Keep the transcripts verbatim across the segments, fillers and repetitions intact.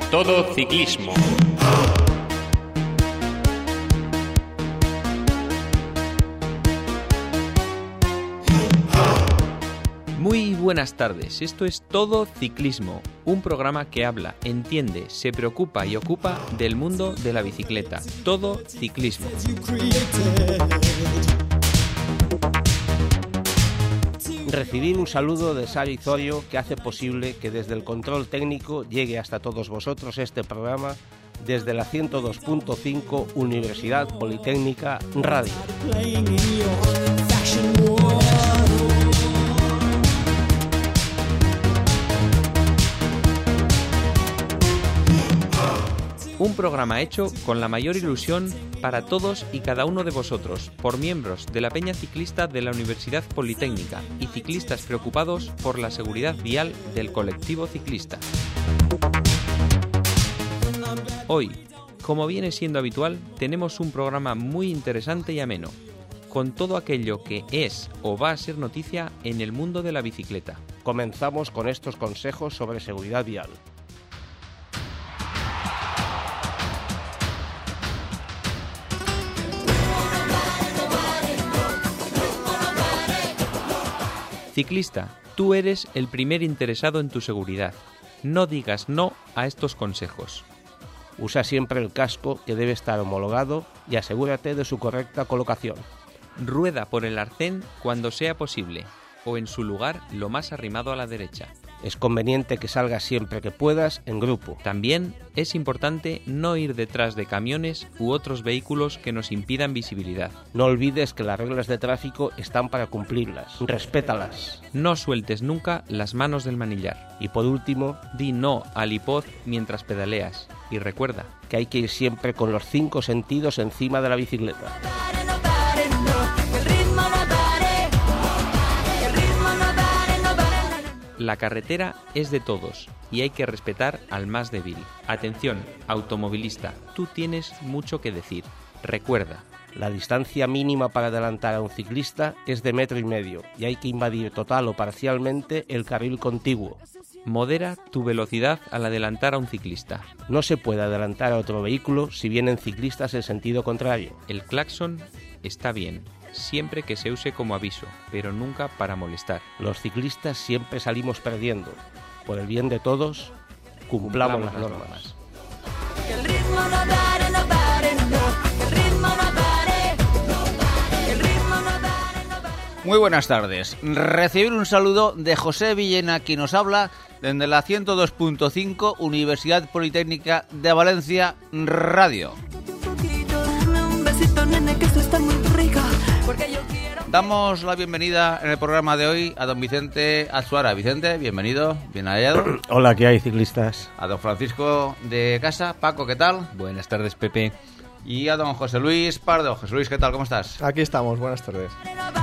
Todo Ciclismo. Muy buenas tardes, esto es Todo Ciclismo, un programa que habla, entiende, se preocupa y ocupa del mundo de la bicicleta. Todo Ciclismo. Recibir un saludo de Sari Zorio, que hace posible que desde el control técnico llegue hasta todos vosotros este programa desde la ciento dos punto cinco Universidad Politécnica Radio. Un programa hecho con la mayor ilusión para todos y cada uno de vosotros, por miembros de la Peña Ciclista de la Universidad Politécnica y ciclistas preocupados por la seguridad vial del colectivo ciclista. Hoy, como viene siendo habitual, tenemos un programa muy interesante y ameno, con todo aquello que es o va a ser noticia en el mundo de la bicicleta. Comenzamos con estos consejos sobre seguridad vial. Ciclista, tú eres el primer interesado en tu seguridad. No digas no a estos consejos. Usa siempre el casco, que debe estar homologado, y asegúrate de su correcta colocación. Rueda por el arcén cuando sea posible, o en su lugar lo más arrimado a la derecha. Es conveniente que salgas siempre que puedas en grupo. También es importante no ir detrás de camiones u otros vehículos que nos impidan visibilidad. No olvides que las reglas de tráfico están para cumplirlas. Respétalas. No sueltes nunca las manos del manillar. Y por último, di no al hipoz mientras pedaleas. Y recuerda que hay que ir siempre con los cinco sentidos encima de la bicicleta. La carretera es de todos y hay que respetar al más débil. Atención, automovilista, tú tienes mucho que decir. Recuerda, la distancia mínima para adelantar a un ciclista es de metro y medio y hay que invadir total o parcialmente el carril contiguo. Modera tu velocidad al adelantar a un ciclista. No se puede adelantar a otro vehículo si vienen ciclistas en sentido contrario. El claxon está bien, siempre que se use como aviso, pero nunca para molestar. Los ciclistas siempre salimos perdiendo. Por el bien de todos, cumplamos, cumplamos las, las normas. normas. Que el ritmo no pare, no pare, no. Que el ritmo no pare, no pare. Que el ritmo no pare, no pare. Muy buenas tardes. Recibir un saludo de José Villena, quien nos habla desde la ciento dos punto cinco Universidad Politécnica de Valencia Radio. Damos la bienvenida en el programa de hoy a don Vicente Azuara. Vicente, bienvenido, bien hallado. Hola, ¿qué hay, ciclistas? A don Francisco de Casa. Paco, ¿qué tal? Buenas tardes, Pepe. Y a don José Luis Pardo. José Luis, ¿qué tal? ¿Cómo estás? Aquí estamos, buenas tardes.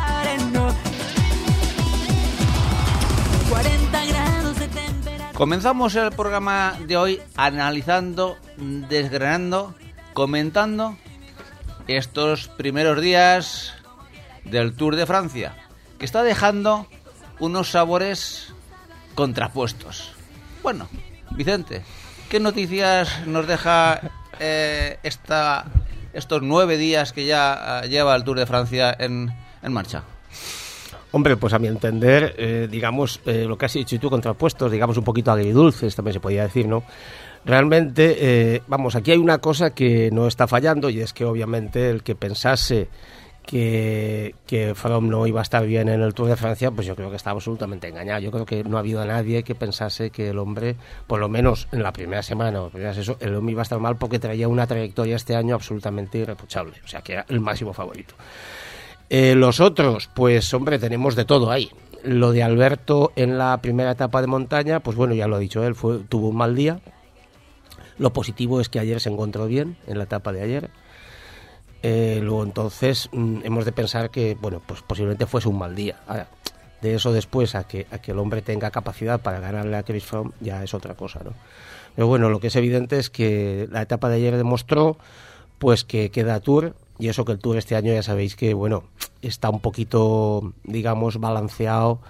Comenzamos el programa de hoy analizando, desgranando, comentando estos primeros días del Tour de Francia, que está dejando unos sabores contrapuestos. Bueno, Vicente, ¿qué noticias nos deja eh, esta, estos nueve días que ya uh, lleva el Tour de Francia en, en marcha? Hombre, pues a mi entender, eh, digamos, eh, lo que has dicho tú, contrapuestos, digamos un poquito agridulces, también se podría decir, ¿no? Realmente, eh, vamos, aquí hay una cosa que no está fallando, y es que obviamente el que pensase que, que Froome no iba a estar bien en el Tour de Francia, pues yo creo que está absolutamente engañado. Yo creo que no ha habido nadie que pensase que el hombre, por lo menos en la primera semana, o primeras eso, el hombre iba a estar mal, porque traía una trayectoria este año absolutamente irreprochable, o sea que era el máximo favorito. Eh, los otros, pues hombre, tenemos de todo ahí. Lo de Alberto en la primera etapa de montaña, pues bueno, ya lo ha dicho él, fue, tuvo un mal día. Lo positivo es que ayer se encontró bien, en la etapa de ayer. Eh, luego entonces mmm, hemos de pensar que, bueno, pues posiblemente fuese un mal día. Ahora, de eso después a que, a que el hombre tenga capacidad para ganarle a Chris Froome ya es otra cosa, ¿no? Pero bueno, lo que es evidente es que la etapa de ayer demostró pues que queda Tour, y eso que el Tour este año ya sabéis que, bueno, está un poquito, digamos, balanceado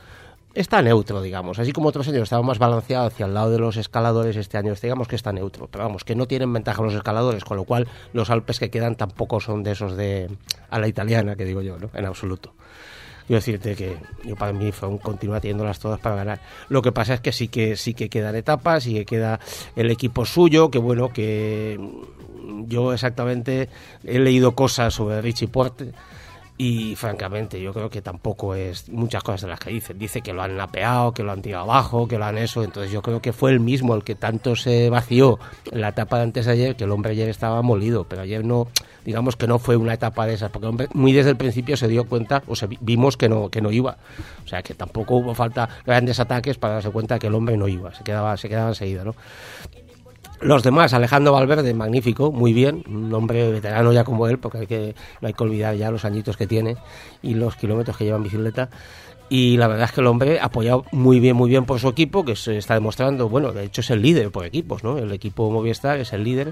está neutro, digamos. Así como otros años estaba más balanceado hacia el lado de los escaladores, este año digamos que está neutro. Pero vamos, que no tienen ventaja los escaladores, con lo cual los Alpes que quedan tampoco son de esos de a la italiana, que digo yo, ¿no? En absoluto. Quiero decirte que yo para mí Froome continúa teniéndolas todas para ganar. Lo que pasa es que sí que sí que quedan etapas y que queda el equipo suyo, que bueno, que yo exactamente he leído cosas sobre Richie Porte y francamente yo creo que tampoco es muchas cosas de las que dicen. Dice que lo han lapeado, que lo han tirado abajo, que lo han eso. Entonces yo creo que fue el mismo el que tanto se vació en la etapa de antes de ayer, que el hombre ayer estaba molido, pero ayer no, digamos que no fue una etapa de esas, porque el hombre muy desde el principio se dio cuenta, o sea, vimos que no que no iba. O sea, que tampoco hubo falta grandes ataques para darse cuenta que el hombre no iba, se quedaba se quedaba enseguida, ¿no? Los demás, Alejandro Valverde, magnífico, muy bien, un hombre veterano ya como él, porque hay que, no hay que olvidar ya los añitos que tiene y los kilómetros que lleva en bicicleta. Y la verdad es que el hombre ha apoyado muy bien, muy bien por su equipo, que se está demostrando, bueno, de hecho es el líder por equipos, ¿no? El equipo Movistar es el líder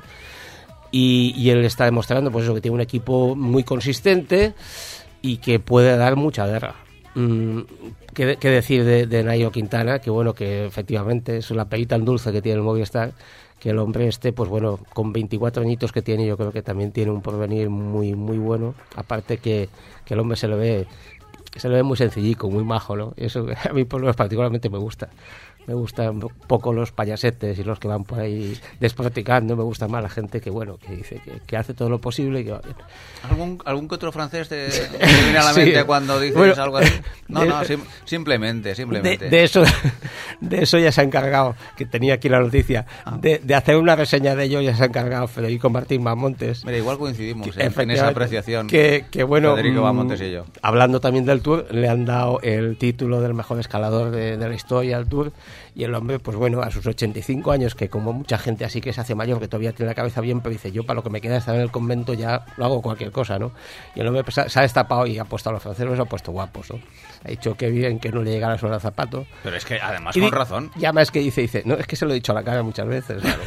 y, y él está demostrando, pues eso, que tiene un equipo muy consistente y que puede dar mucha guerra. Mm, ¿qué, qué decir de, de Nairo Quintana? Que bueno, que efectivamente es la perita en dulce que tiene el Movistar, que el hombre este, pues bueno, con veinticuatro añitos que tiene, yo creo que también tiene un porvenir muy muy bueno, aparte que, que el hombre se le ve se le ve muy sencillico, muy majo, ¿no? Y eso a mí por lo menos particularmente me gusta. Me gustan un poco los payasetes y los que van por ahí despotricando. Me gusta más la gente que, bueno, que dice que, que hace todo lo posible y que va bien. ¿Algún, algún que otro francés te viene a la mente sí. cuando dices bueno, algo así? No, de, no, sim, simplemente, simplemente. De, de, eso, de eso ya se ha encargado, que tenía aquí la noticia, ah. de, de hacer una reseña de ello ya se ha encargado Federico Martín Bamontes. Mira, igual coincidimos que, eh, en esa apreciación. Que, que bueno, Federico Bamontes y yo. Hablando también del Tour, le han dado el título del mejor escalador de, de la historia al Tour. Y el hombre, pues bueno, a sus ochenta y cinco años, que como mucha gente así que se hace mayor, que todavía tiene la cabeza bien, pero dice, yo para lo que me queda estar en el convento ya lo hago cualquier cosa, ¿no? Y el hombre pues, se ha destapado y ha puesto a los franceses, los ha puesto guapos, ¿no? Ha dicho que bien que no le llegara sobre el zapato. Pero es que además y con di- razón. Y además que dice, dice, no, es que se lo he dicho a la cara muchas veces, claro.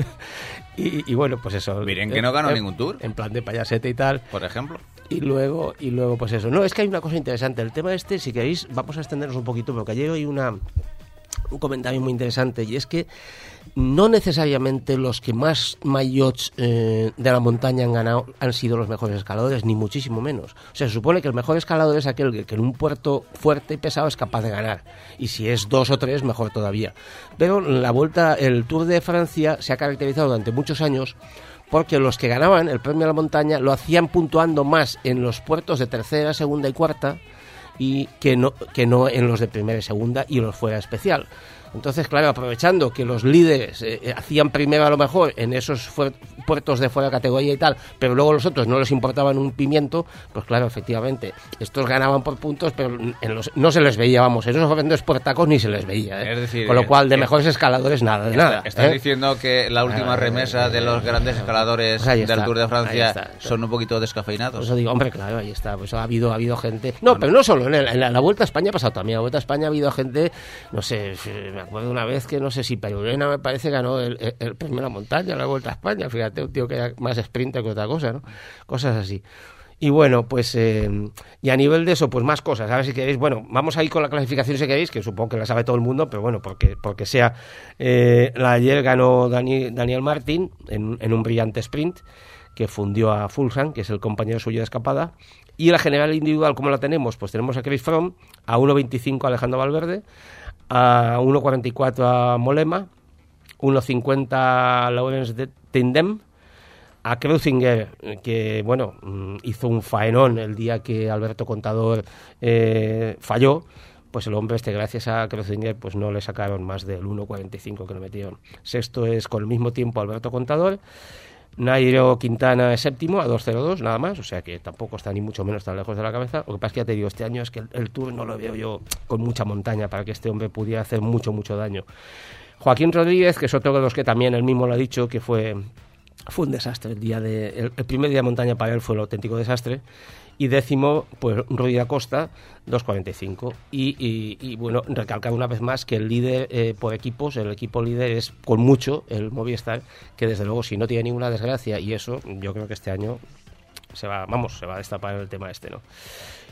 y, y bueno, pues eso. Miren que no ganó eh, ningún Tour. En plan de payasete y tal. Por ejemplo. Y luego, y luego pues eso. No, es que hay una cosa interesante. El tema este, si queréis, vamos a extendernos un poquito, porque ayer hay una... un comentario muy interesante, y es que no necesariamente los que más maillots eh, de la montaña han ganado han sido los mejores escaladores, ni muchísimo menos. O sea, se supone que el mejor escalador es aquel que, que en un puerto fuerte y pesado es capaz de ganar, y si es dos o tres, mejor todavía. Pero la vuelta, el Tour de Francia se ha caracterizado durante muchos años porque los que ganaban el premio a la montaña lo hacían puntuando más en los puertos de tercera, segunda y cuarta, y que no que no en los de primera y segunda y los fuera especial. Entonces, claro, aprovechando que los líderes eh, hacían primero a lo mejor en esos fuer- puertos de fuera de categoría y tal, pero luego los otros no les importaban un pimiento, pues claro, efectivamente, estos ganaban por puntos, pero en los, no se les veía, vamos, esos grandes puertacos ni se les veía, ¿eh? Es decir, con lo cual, de eh, mejores escaladores, nada, de está, nada. Estás ¿eh? diciendo que la última Ah, remesa de los grandes escaladores pues ahí del está, Tour de Francia ahí está, está. son un poquito Por descafeinados. eso digo, hombre, claro, ahí está. Pues ha habido, ha habido gente. No, pero no solo. En, el, en la, la Vuelta a España ha pasado también. En la Vuelta a España ha habido gente, no sé, me acuerdo una vez que no sé si Perurena me parece ganó el, el, el premio a la montaña en la Vuelta a España. Fíjate, un tío que era más sprinter que otra cosa, ¿no? Cosas así. Y bueno, pues, eh, y a nivel de eso, pues más cosas. A ver si queréis, bueno, vamos a ir con la clasificación si queréis, que supongo que la sabe todo el mundo, pero bueno, porque, porque sea. Eh, la ayer ganó Dani, Daniel Martín en, en un brillante sprint que fundió a Fulham, que es el compañero suyo de escapada. Y la general individual, ¿cómo la tenemos? Pues tenemos a Chris Froome, a uno veinticinco a Alejandro Valverde, a uno cuarenta y cuatro a Mollema, uno cincuenta a Laurens de Tindem, a Kreuziger, que bueno, hizo un faenón el día que Alberto Contador eh, falló. Pues el hombre este, gracias a Kreuziger, pues no le sacaron más del uno cuarenta y cinco que le metieron. Sexto es con el mismo tiempo Alberto Contador. Nairo Quintana es séptimo a dos cero dos, nada más, o sea que tampoco está ni mucho menos tan lejos de la cabeza. Lo que pasa es que ya te digo, este año es que el, el Tour no lo veo yo con mucha montaña para que este hombre pudiera hacer mucho, mucho daño. Joaquín Rodríguez, que es otro de los que también él mismo lo ha dicho, que fue, fue un desastre. El día de el, el primer día de montaña para él fue un auténtico desastre. Y décimo, pues Rui Acosta, dos cuarenta y cinco. Y, y, y bueno, recalcar una vez más que el líder eh, por equipos, el equipo líder es con mucho el Movistar, que desde luego si no tiene ninguna desgracia, y eso yo creo que este año se va, vamos, se va a destapar el tema este, ¿no?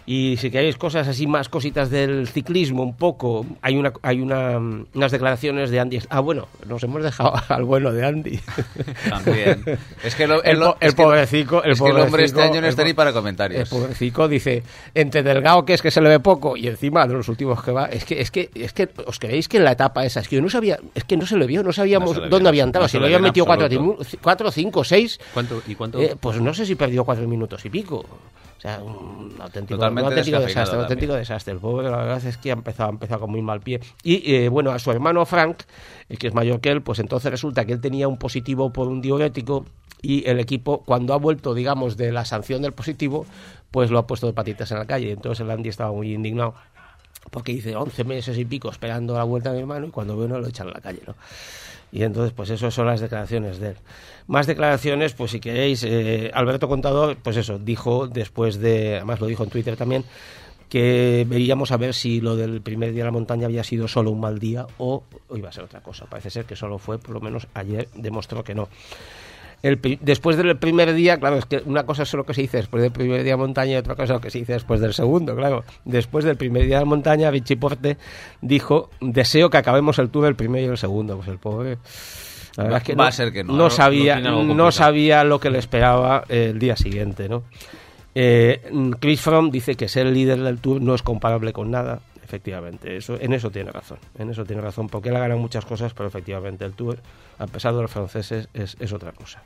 Y si queréis cosas así, más cositas del ciclismo, un poco, hay una hay una, unas declaraciones de Andy. Ah, bueno, nos hemos dejado al bueno de Andy. También. Es que lo- el, lo- po- el es que- pobrecico, el es que el hombre este pobrecico- año no está el ni po- para comentarios. El pobrecico dice, entre delgado que es que se le ve poco y encima de los últimos que va, es que es que es que os creéis que en la etapa esa, es que yo no sabía, es que no se le vio, no sabíamos No se le vio, dónde no había se- entrado, no si se le le habían vio en metido cuatro, absoluto. timu- cuatro, cinco, seis. ¿Cuánto, ¿Y cuánto? Eh, pues no sé si perdió cuatro minutos y pico. O sea, un auténtico, Totalmente un auténtico descafeinado desastre, un auténtico también. desastre. El pobre, la verdad es que ha empezado, ha empezado con muy mal pie. Y eh, bueno, a su hermano Frank, el que es mayor que él, pues entonces resulta que él tenía un positivo por un diurético y el equipo, cuando ha vuelto, digamos, de la sanción del positivo, pues lo ha puesto de patitas en la calle. Entonces el Andy estaba muy indignado porque dice once meses y pico esperando la vuelta de mi hermano y cuando ve uno lo echan a la calle, ¿no? Y entonces, pues eso son las declaraciones de él. Más declaraciones, pues si queréis, eh, Alberto Contador, pues eso, dijo después de, además lo dijo en Twitter también, que veríamos a ver si lo del primer día de la montaña había sido solo un mal día o, o iba a ser otra cosa. Parece ser que solo fue, por lo menos ayer demostró que no. El, pri- después del primer día, claro, es que una cosa es lo que se dice después del primer día de montaña y otra cosa es lo que se dice después del segundo, claro. Después del primer día de montaña, Vichy Porte dijo, deseo que acabemos el tour el primero y el segundo. Pues el pobre... La verdad Va- es que va no, a ser que no, no no- sabía, no tiene algo no complicado. sabía lo que le esperaba eh, el día siguiente, ¿no? Eh, Chris Froome dice que ser el líder del Tour no es comparable con nada. Efectivamente, eso, en eso tiene razón. En eso tiene razón, porque él ha ganado muchas cosas, pero efectivamente el Tour, a pesar de los franceses, es, es otra cosa.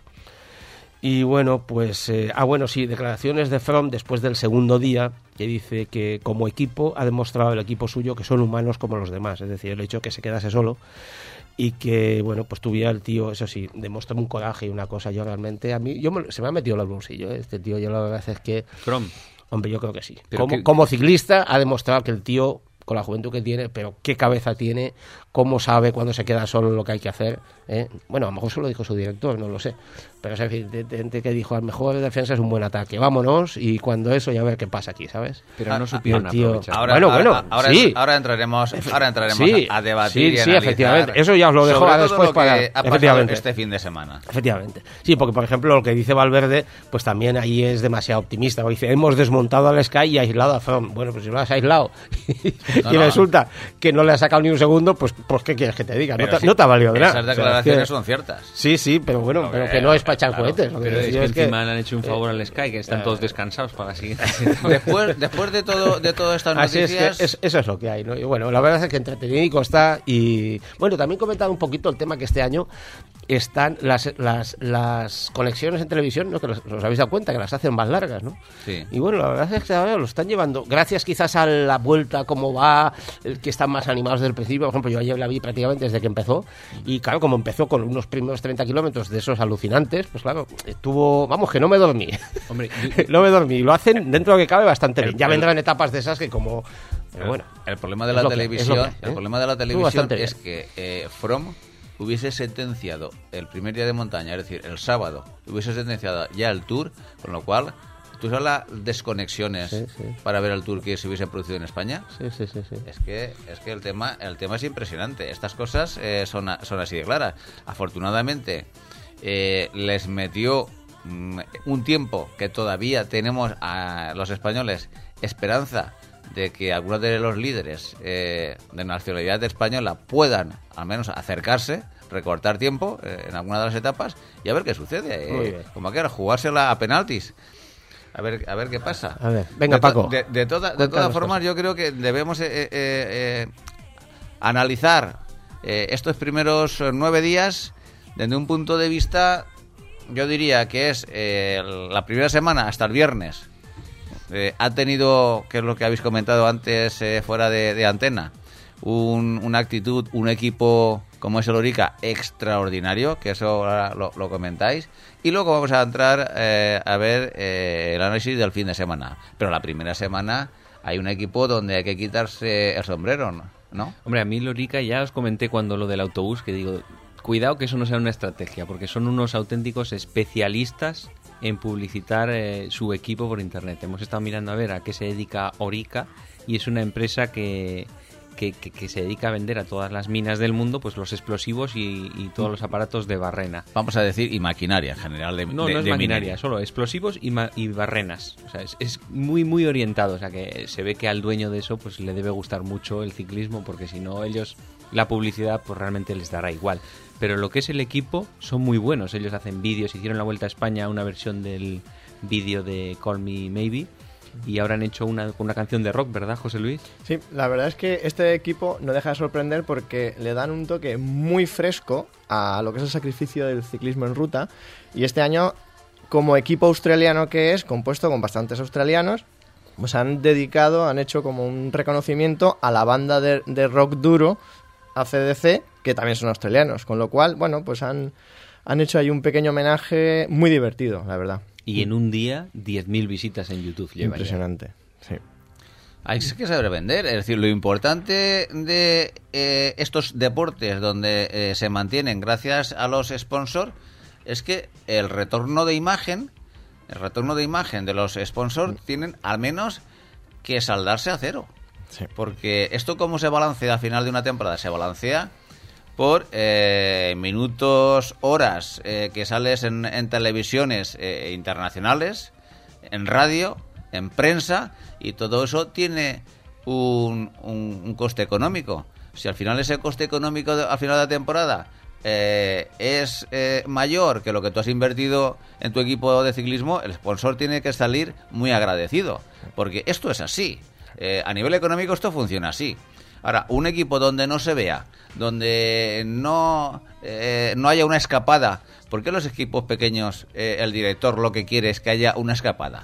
Y bueno, pues... Eh, ah, bueno, sí, declaraciones de Froome después del segundo día, que dice que como equipo ha demostrado el equipo suyo que son humanos como los demás. Es decir, el hecho de que se quedase solo y que, bueno, pues tuviera el tío, eso sí, demostró un coraje y una cosa. Yo realmente, a mí, yo me- se me ha metido en el bolsillo, ¿eh? Este tío, yo la verdad es que... From. Hombre, yo creo que sí. Pero Como, que- como ciclista ha demostrado que el tío, con la juventud que tiene, pero qué cabeza tiene, cómo sabe cuando se queda solo lo que hay que hacer, ¿eh? Bueno, a lo mejor se lo dijo su director, no lo sé. Pero es evidente que dijo, al mejor defensa es un buen ataque, vámonos, y cuando eso ya a ver qué pasa aquí, ¿sabes? Pero Ah, no ah, supieron y el tío- aprovechar. Ahora, Bueno, ahora- bueno, ahora, sí. ahora entraremos, ahora entraremos Sí, a, a debatir sí, y sí, analizar efectivamente. Eso ya os lo dejo sobre todo después lo para- que ha pasado efectivamente. este fin de semana. Efectivamente. Sí, porque por ejemplo lo que dice Valverde, pues también ahí es demasiado optimista. Porque dice, hemos desmontado al Sky y aislado a Froome. Bueno, pues si lo has aislado No, y no. resulta que no le has sacado ni un segundo, pues, pues ¿qué quieres que te diga? No Pero te, sí, no te ha valido de nada. Esas O sea, declaraciones es que- son ciertas. Sí, sí, pero bueno, No, pero eh, que no es para echar claro, cohetes. Lo que Pero es decía que es que- encima le han hecho un favor al Sky, que Eh, están todos descansados para la siguiente. Después, después de todo, de todas estas Así es que noticias, es- eso es lo que hay, ¿no? Y bueno, la verdad es que entretenido está y bueno, también comentar un poquito el tema que este año están las las, las conexiones en televisión, ¿no? Que los, os habéis dado cuenta que las hacen más largas, ¿no? Sí. Y bueno, la verdad es que ahora lo están llevando, gracias quizás a la vuelta, cómo va, el que están más animados desde el principio. Por ejemplo, yo ayer la vi prácticamente desde que empezó y claro, como empezó con unos primeros treinta kilómetros de esos alucinantes, pues claro, estuvo, vamos, que no me dormí. Hombre, yo- no me dormí. Lo hacen dentro de lo que cabe bastante El- bien. Ya el- vendrán etapas de esas que como... Pero bueno. el problema de es la lo que- es televisión, lo que hay, ¿eh? el problema de la Estuvo televisión bastante es bien. que eh, Froome hubiese sentenciado el primer día de montaña, es decir, el sábado, hubiese sentenciado ya el Tour, con lo cual, tú sabes las desconexiones Sí, sí. para ver el Tour que se hubiese producido en España. Sí, sí, sí, sí. Es que, es que el tema, el tema es impresionante. Estas cosas eh, son, a- son así de claras. Afortunadamente, eh, les metió mm, un tiempo que todavía tenemos a los españoles esperanza de que algunos de los líderes eh, de nacionalidad española puedan al menos acercarse, recortar tiempo eh, en alguna de las etapas y a ver qué sucede. Muy Eh, bien. como que era jugársela a penaltis. A ver, a ver qué pasa. A ver, venga, de to- Paco. De, de toda- de Cuéntanos todas formas, cosas. yo creo que debemos eh, eh, eh, analizar eh, estos primeros eh, nueve días desde un punto de vista, yo diría que es eh, la primera semana hasta el viernes. Eh, ha tenido, que es lo que habéis comentado antes eh, fuera de, de antena, un- una actitud, un equipo como es el Orica extraordinario, que eso ahora lo, lo comentáis, y luego vamos a entrar eh, a ver eh, el análisis del fin de semana. Pero la primera semana hay un equipo donde hay que quitarse el sombrero, ¿no? ¿No? Hombre, a mí Lorica ya os comenté cuando lo del autobús, que digo, cuidado que eso no sea una estrategia, porque son unos auténticos especialistas en publicitar eh, su equipo por internet. Hemos estado mirando a ver a qué se dedica Orica y es una empresa que, que, que, que se dedica a vender a todas las minas del mundo pues los explosivos y, y todos los aparatos de barrena. Vamos a decir, y maquinaria en general. De, No, de, no es de maquinaria, minería. solo explosivos y, ma- y barrenas. O sea, es, es muy, muy orientado. O sea, que se ve que al dueño de eso pues le debe gustar mucho el ciclismo, porque si no, ellos, la publicidad pues realmente les dará igual. Pero lo que es el equipo, son muy buenos. Ellos hacen vídeos, hicieron la Vuelta a España una versión del vídeo de Call Me Maybe, y ahora han hecho una, una canción de rock, ¿verdad, José Luis? Sí, la verdad es que este equipo no deja de sorprender porque le dan un toque muy fresco a lo que es el sacrificio del ciclismo en ruta. Y este año, como equipo australiano que es, compuesto con bastantes australianos, pues han dedicado, han hecho como un reconocimiento a la banda de, de rock duro A C D C, que también son australianos. Con lo cual, bueno, pues han, han hecho ahí un pequeño homenaje muy divertido, la verdad. Y en un día, diez mil visitas en YouTube lleva ya. Impresionante, sí. Hay que saber vender. Es decir, lo importante de eh, estos deportes donde eh, se mantienen gracias a los sponsors es que el retorno de imagen, el retorno de imagen de los sponsors tienen al menos que saldarse a cero. Sí. Porque esto, ¿cómo se balancea al final de una temporada? Se balancea por eh, minutos, horas eh, que sales en, en televisiones eh, internacionales, en radio, en prensa, y todo eso tiene un, un, un coste económico. Si al final ese coste económico de- al final de la temporada eh, es eh, mayor que lo que tú has invertido en tu equipo de ciclismo, el sponsor tiene que salir muy agradecido, porque esto es así. Eh, a nivel económico esto funciona así. Ahora, un equipo donde no se vea, donde no, eh, no haya una escapada, ¿por qué los equipos pequeños eh, el director lo que quiere es que haya una escapada?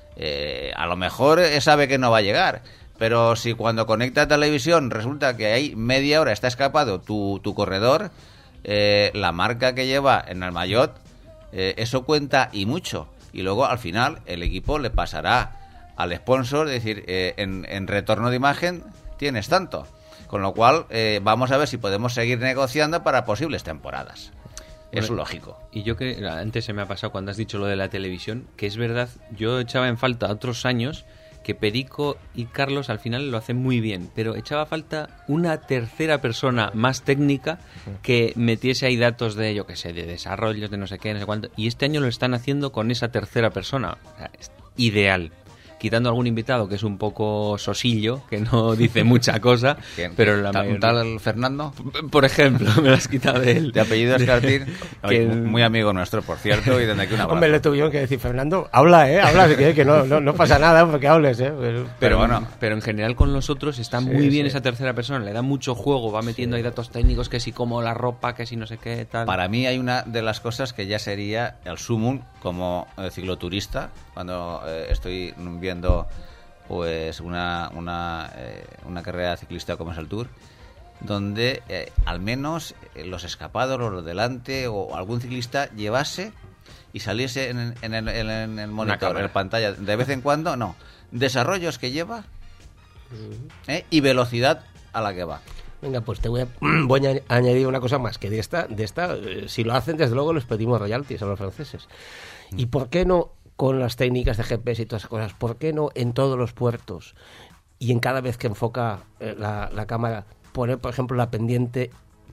Eh, a lo mejor eh, sabe que no va a llegar, pero si cuando conecta a televisión resulta que hay media hora está escapado tu, tu corredor, eh, la marca que lleva en el maillot, eh, eso cuenta y mucho. Y luego al final el equipo le pasará al sponsor, es decir, eh, en, en retorno de imagen tienes tanto. Con lo cual, eh, vamos a ver si podemos seguir negociando para posibles temporadas. Es Bueno, lógico. Y yo que antes se me ha pasado cuando has dicho lo de la televisión, que es verdad, yo echaba en falta otros años que Perico y Carlos al final lo hacen muy bien, pero echaba falta una tercera persona más técnica que metiese ahí datos de, yo qué sé, de desarrollos, de no sé qué, no sé cuánto, y este año lo están haciendo con esa tercera persona. O sea, es ideal. Quitando algún invitado que es un poco sosillo, que no dice mucha cosa, ¿Quién? pero la ¿Ta- mayoría... ¿Un tal Fernando? Por ejemplo, me lo has quitado de él. De apellido Escartín, Que- muy amigo nuestro, por cierto, y desde aquí un abrazo. Hombre, le tuvieron que decir, Fernando, habla, ¿eh? Habla, si quieres, que no, no, no pasa nada porque hables, ¿eh? Pero, Pero bueno. bueno, pero en general con los otros está Sí, muy bien sí. esa tercera persona, le da mucho juego, va metiendo ahí datos técnicos, que si como la ropa, que si no sé qué, tal. Para mí hay una de las cosas que ya sería el sumum como eh, cicloturista, cuando eh, estoy viendo pues una, una, eh, una carrera ciclista como es el Tour, donde eh, al menos eh, los escapados, los de delante o algún ciclista llevase y saliese en, en el, en el- en el monitor, en cámara. la pantalla, de vez en cuando, no, desarrollos que lleva ¿eh? y velocidad a la que va. venga, pues te voy a, voy a añadir una cosa más, que de esta, de esta eh, si lo hacen, desde luego les pedimos royalties a los franceses. ¿Y por qué no con las técnicas de G P S y todas esas cosas? ¿Por qué no en todos los puertos y en cada vez que enfoca eh, la, la cámara poner, por ejemplo, la pendiente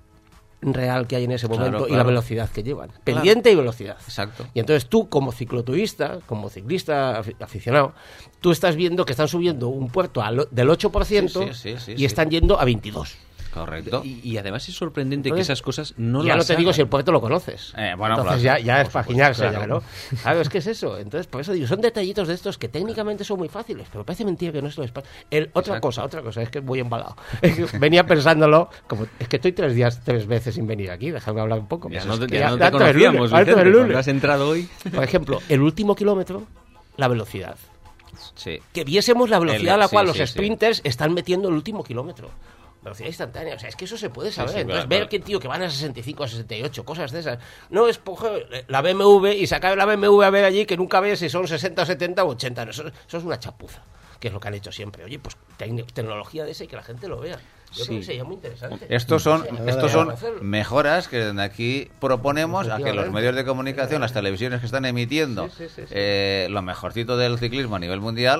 real que hay en ese Claro, momento y la claro. velocidad que llevan? Pendiente y velocidad. Exacto. Y entonces tú, como cicloturista, como ciclista afi- aficionado, tú estás viendo que están subiendo un puerto al o- del ocho por ciento Sí, sí, sí, sí, y sí. están yendo a veintidós. Correcto. Y, y además es sorprendente Entonces, que esas cosas no ya las no te digo hagan. si el puerto lo conoces. Eh, bueno, Entonces claro, ya, ya es por para supuesto, giñarse, claro. ya, ¿no? Claro, es que es eso. Entonces, por eso digo, son detallitos de estos que técnicamente son muy fáciles, pero parece mentira que no se les pasa. El, otra Exacto. cosa, otra cosa, es que voy embalado. Es que venía pensándolo, como es que estoy tres días, tres veces sin venir aquí, déjame hablar un poco. Ya Eso no es te, que ya no te ya todo el conocíamos, lunes, ya todo el Vicente, lunes. cuando has entrado hoy. Por ejemplo, el último kilómetro, la velocidad. Sí. Que viésemos la velocidad El- a la sí, cual sí, los sí. sprinters están metiendo el último kilómetro. Velocidad instantánea, o sea, es que eso se puede saber. sí, claro, Entonces, claro. ver que tío que van a sesenta y cinco, a sesenta y ocho, cosas de esas. No es coger la B M W y sacar la B M W a ver allí que nunca ves si son sesenta, setenta o ochenta. No, eso, eso es una chapuza, que es lo que han hecho siempre. Oye, pues tec- tecnología de esa y que la gente lo vea. Yo Sí. creo que sería muy interesante. Estos son, Sí, estos son hacerlo. mejoras que desde aquí proponemos a que los Efectivamente. medios de comunicación, las televisiones que están emitiendo Sí, sí, sí, sí. eh, lo mejorcito del ciclismo a nivel mundial,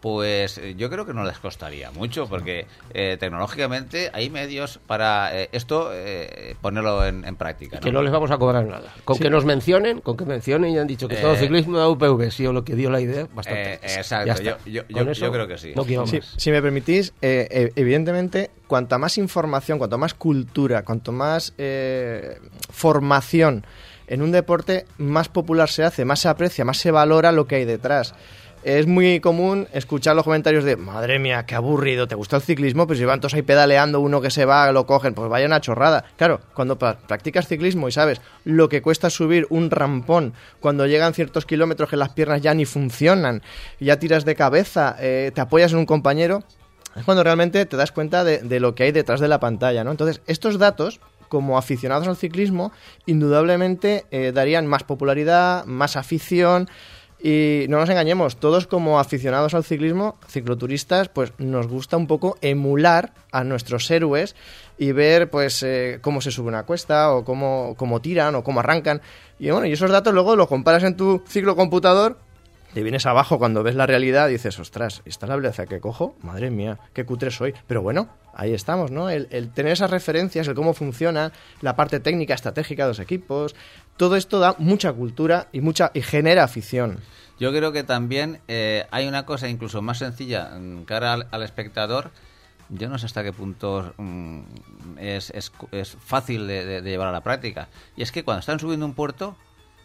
Pues eh, yo creo que no les costaría mucho, porque eh, tecnológicamente hay medios para eh, esto eh, ponerlo en, en práctica, ¿no? Que no les vamos a cobrar nada. Con Sí. que nos mencionen, con que mencionen y han dicho que Eh, todo ciclismo de U P V, sí, o lo que dio la idea, bastante. Eh, exacto, Ya está. yo- yo- Con yo- eso yo creo que sí. No quiero Sí, más. si me permitís, eh, eh, evidentemente, cuanta más información, cuanto más cultura, cuanto más eh, formación en un deporte, más popular se hace, más se aprecia, más se valora lo que hay detrás. Es muy común escuchar los comentarios de madre mía, qué aburrido, ¿te gusta el ciclismo? Pues si van todos ahí pedaleando, uno que se va, lo cogen, pues vaya una chorrada. Claro, cuando pa- practicas ciclismo y sabes lo que cuesta subir un rampón, cuando llegan ciertos kilómetros que las piernas ya ni funcionan, ya tiras de cabeza, eh, te apoyas en un compañero, es cuando realmente te das cuenta de, de lo que hay detrás de la pantalla, ¿no? Entonces, estos datos, como aficionados al ciclismo, indudablemente eh, darían más popularidad, más afición. Y no nos engañemos, todos como aficionados al ciclismo, cicloturistas, pues nos gusta un poco emular a nuestros héroes y ver pues eh, cómo se sube una cuesta o cómo, cómo tiran o cómo arrancan. Y bueno, y esos datos luego los comparas en tu ciclocomputador, te vienes abajo cuando ves la realidad y dices, ostras, ¿esta es la velocidad que cojo? Madre mía, qué cutre soy. Pero bueno, ahí estamos, ¿no? El, el tener esas referencias, el cómo funciona, la parte técnica, estratégica de los equipos, todo esto da mucha cultura y mucha y genera afición. Yo creo que también eh, hay una cosa incluso más sencilla en cara al, al espectador. Yo no sé hasta qué punto mm, es, es, es fácil de, de- de llevar a la práctica. Y es que cuando están subiendo un puerto,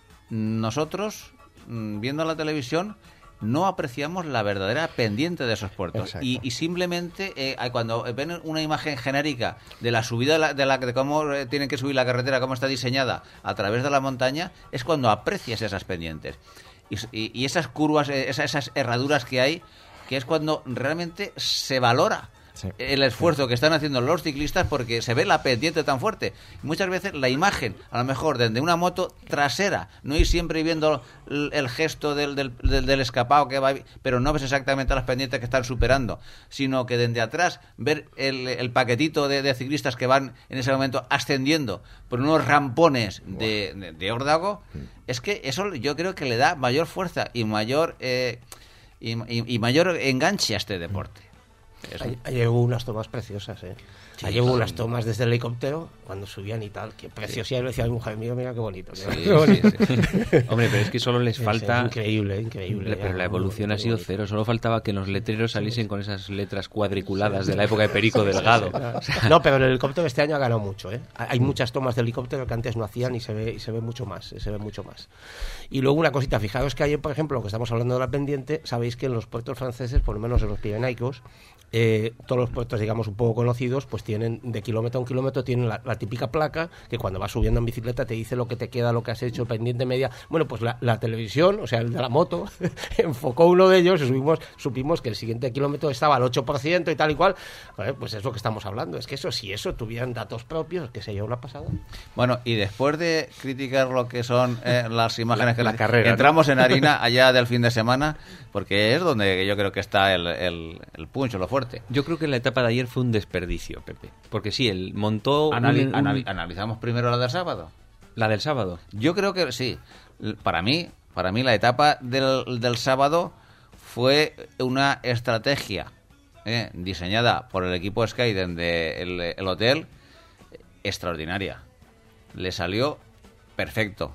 nosotros, mm, viendo la televisión, no apreciamos la verdadera pendiente de esos puertos. Exacto. Y, y simplemente eh, hay- cuando ven una imagen genérica de la subida de, la, de, la, de cómo eh, tienen que subir la carretera, cómo está diseñada a través de la montaña, es cuando aprecias esas pendientes. Y, y- y esas curvas, eh, esas, esas herraduras que hay, que es cuando realmente se valora Sí. el esfuerzo que están haciendo los ciclistas, porque se ve la pendiente tan fuerte. Muchas veces la imagen, a lo mejor desde una moto trasera, no ir siempre viendo el, el gesto del, del, del- del escapado que va, pero no ves exactamente las pendientes que están superando, sino que desde atrás ver el, el paquetito de, de ciclistas que van en ese momento ascendiendo por unos rampones de, de, de órdago, es que eso yo creo que le da mayor fuerza y mayor eh, y, y- y mayor enganche a este deporte. Eso. Ahí- ahí hubo unas tomas preciosas, ¿eh? Sí, Allí hubo son- unas tomas desde el helicóptero, cuando subían y tal, qué preciosidad. Decía mi mujer, mira, mira qué bonito. Sí, Qué bonito. sí, sí. Hombre, pero es que solo les Sí, sí, falta... increíble, increíble. Pero la ya, evolución muy ha sido bonito. cero. Solo faltaba que los letreros saliesen con esas letras cuadriculadas de la época de Perico Delgado. No, pero el helicóptero este año ha ganado mucho, ¿eh? Hay muchas tomas de helicóptero que antes no hacían y se ve y se ve mucho más, se ve mucho más. Y luego una cosita, fijaros que ayer, por ejemplo, lo que estamos hablando de la pendiente, sabéis que en los puertos franceses, por lo menos en los pirenaicos, eh, todos los puertos, digamos, un poco conocidos, pues tienen de kilómetro a un kilómetro, tienen la, la típica placa que cuando vas subiendo en bicicleta te dice lo que te queda, lo que has hecho, pendiente media. Bueno, pues la, la televisión, o sea, el de la moto, enfocó uno de ellos y subimos, supimos que el siguiente kilómetro estaba al ocho por ciento y tal y cual. Joder, pues es lo que estamos hablando. Es que eso, si eso tuvieran datos propios, que sería una pasada. Bueno, y después de criticar lo que son eh, las imágenes La- que la les- carrera, ¿no? entramos en harina allá del fin de semana, porque es donde yo creo que está el, el, el punch, lo fuerte. Yo creo que la etapa de ayer fue un desperdicio, Pepe. Porque sí, él montó Anali- un- un- anali- analizamos primero la del sábado. la del sábado. Yo creo que sí. L- Para mí, para mí la etapa del, del sábado fue una estrategia eh, diseñada por el equipo Sky desde el, el hotel extraordinaria. Le salió perfecto.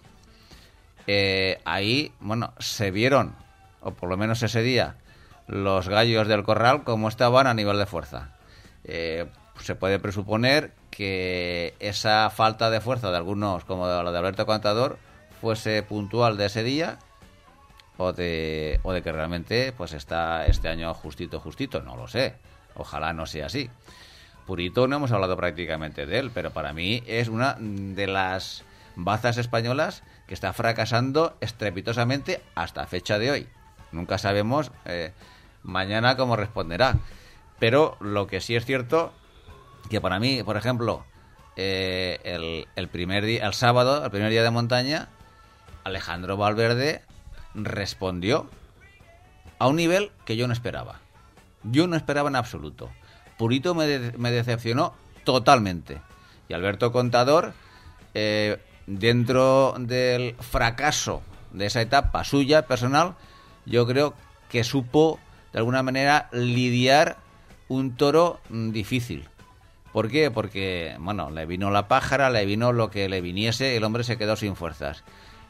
Eh, ahí, bueno, se vieron, o por lo menos ese día, los gallos del corral cómo estaban a nivel de fuerza. Eh, se puede presuponer que esa falta de fuerza de algunos, como la de Alberto Contador, fuese puntual de ese día o de, o de que realmente pues está este año justito, justito, no lo sé. Ojalá no sea así. Purito no hemos hablado prácticamente de él, pero para mí es una de las bazas españolas que está fracasando estrepitosamente hasta fecha de hoy. Nunca sabemos eh, mañana cómo responderá. Pero lo que sí es cierto, que para mí, por ejemplo, eh, el, el primer día, el sábado, el primer día de montaña, Alejandro Valverde respondió a un nivel que yo no esperaba. Yo no esperaba en absoluto. Purito me, de- me decepcionó totalmente. Y Alberto Contador, eh, dentro del fracaso de esa etapa suya personal, yo creo que supo de alguna manera, lidiar un toro mm, difícil. ¿Por qué? Porque, bueno, le vino la pájara, le vino lo que le viniese, el hombre se quedó sin fuerzas.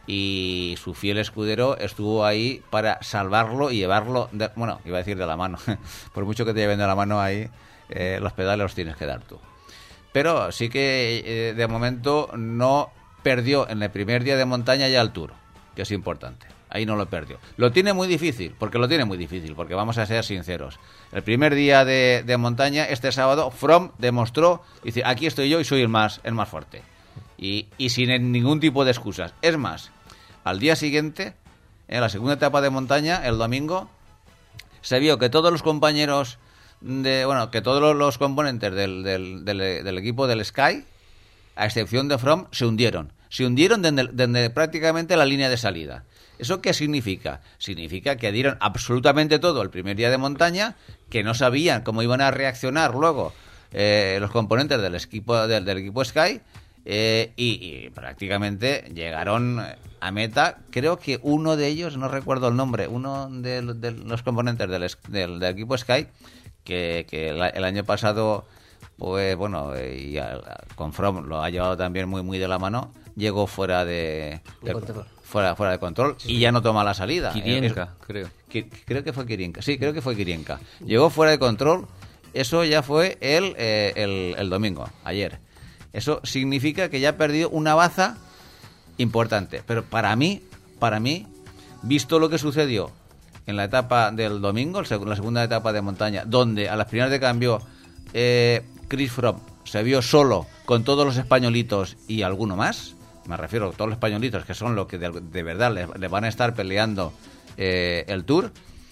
Y su fiel escudero estuvo ahí para salvarlo y llevarlo, de, bueno, iba a decir de la mano, por mucho que te lleven de la mano ahí, eh, los pedales los tienes que dar tú. Pero sí que eh, de momento no perdió en el primer día de montaña ya el Tour, que es importante. Ahí no lo perdió. Lo tiene muy difícil, porque lo tiene muy difícil, porque vamos a ser sinceros. El primer día de, de montaña, este sábado, Froome demostró, dice, aquí estoy yo y soy el más, el más fuerte. Y, y sin ningún tipo de excusas. Es más, al día siguiente, en la segunda etapa de montaña, el domingo, se vio que todos los compañeros, de bueno, que todos los componentes del, del, del, del equipo del Sky, a excepción de Froome, se hundieron. Se hundieron desde, desde prácticamente la línea de salida. ¿Eso qué significa? Significa que dieron absolutamente todo el primer día de montaña, que no sabían cómo iban a reaccionar luego eh, los componentes del equipo, del, del equipo Sky, eh, y, y prácticamente llegaron a meta. Creo que uno de ellos, no recuerdo el nombre, uno de, de los componentes del, del, del equipo Sky, que, que el, el año pasado, pues bueno, y a, con Froome lo ha llevado también muy muy de la mano, llegó fuera de... de fuera, fuera de control sí, y ya no toma la salida. Kirienka, es, creo. Que, creo que fue Kirienka. Sí, creo que fue Kirienka. Llegó fuera de control. Eso ya fue el, eh, el, el domingo, ayer. Eso significa que ya ha perdido una baza importante. Pero para mí, para mí, visto lo que sucedió en la etapa del domingo, la segunda etapa de montaña, donde a las primeras de cambio eh, Chris Froome se vio solo con todos los españolitos y alguno más, me refiero a todos los españolitos que son los que de, de verdad le, le van a estar peleando eh, el Tour,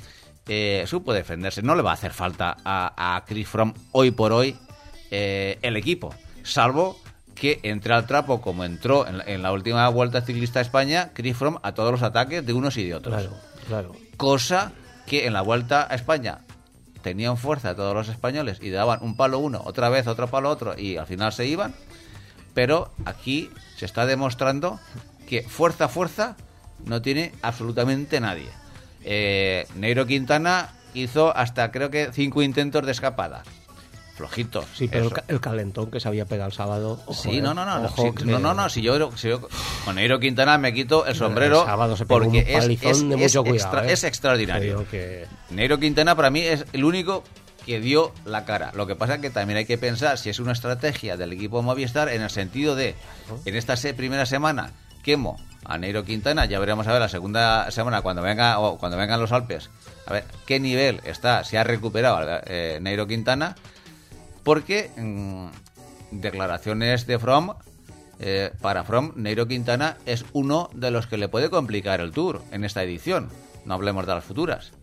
eh, supo defenderse. No le va a hacer falta a, a Chris Froome hoy por hoy eh, el equipo, salvo que entre al trapo como entró en la, en la última Vuelta Ciclista a España, Chris Froome a todos los ataques de unos y de otros. Claro, claro. Cosa que en la Vuelta a España tenían fuerza todos los españoles y daban un palo uno, otra vez otro palo otro y al final se iban. Pero aquí se está demostrando que fuerza, fuerza no tiene absolutamente nadie. Eh, Nairo Quintana hizo hasta creo que cinco intentos de escapada. Flojitos. Sí, pero el, el calentón que se había pegado el sábado. Ojo, sí, eh, no, no, no. ojo Sí, que... no, no, no. Si yo, si yo con Nairo Quintana me quito el sombrero. El sábado se pegó porque un es, es, de mucho es, cuidado, extra, eh. es extraordinario. Que... Nairo Quintana para mí es el único que dio la cara. Lo que pasa es que también hay que pensar si es una estrategia del equipo Movistar en el sentido de, en esta se, primera semana, quemo a Nairo Quintana, ya veremos a ver la segunda semana cuando venga o cuando vengan los Alpes, a ver qué nivel está, si ha recuperado eh, Nairo Quintana, porque mmm, declaraciones de Froome, eh, para Froome, Nairo Quintana es uno de los que le puede complicar el Tour en esta edición, no hablemos de las futuras.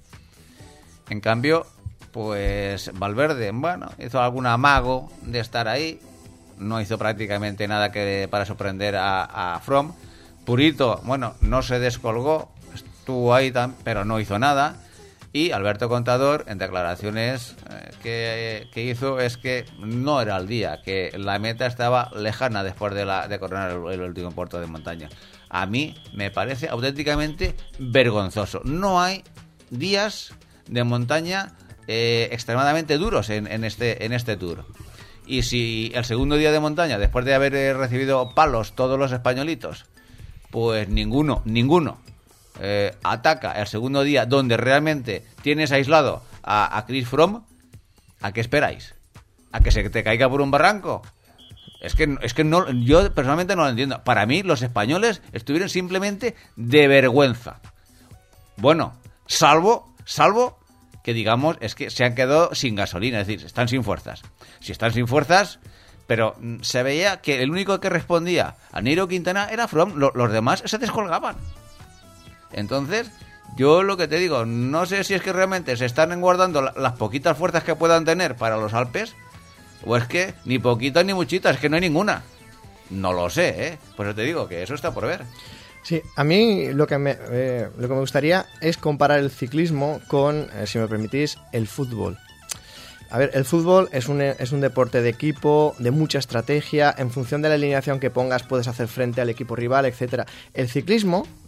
En cambio, pues Valverde, bueno, hizo algún amago de estar ahí, no hizo prácticamente nada que para sorprender a, a Froome. Purito, bueno, no se descolgó, estuvo ahí, tam, pero no hizo nada. Y Alberto Contador, en declaraciones eh, que, que hizo, es que no era el día, que la meta estaba lejana después de, la, de coronar el, el último puerto de montaña. A mí me parece auténticamente vergonzoso. No hay días de montaña Eh, extremadamente duros en, en este en este Tour. Y si el segundo día de montaña, después de haber eh, recibido palos todos los españolitos, pues ninguno, ninguno eh, ataca el segundo día donde realmente tienes aislado a, a Chris Froome, ¿a qué esperáis? ¿A que se te caiga por un barranco? Es que, es que no, yo personalmente no lo entiendo. Para mí los españoles estuvieron simplemente de vergüenza. Bueno, salvo, salvo que digamos es que se han quedado sin gasolina, es decir, están sin fuerzas. Si están sin fuerzas, pero se veía que el único que respondía a Nairo Quintana era Froome, los, los demás se descolgaban. Entonces, yo lo que te digo, no sé si es que realmente se están guardando la, las poquitas fuerzas que puedan tener para los Alpes, o es que ni poquitas ni muchitas, es que no hay ninguna. No lo sé, ¿eh? Por eso te digo que eso está por ver. Sí, a mí lo que me, eh, lo que me gustaría es comparar el ciclismo con, eh, si me permitís, el fútbol. A ver, el fútbol es un, es un deporte de equipo, de mucha estrategia, en función de la alineación que pongas puedes hacer frente al equipo rival, etcétera. El ciclismo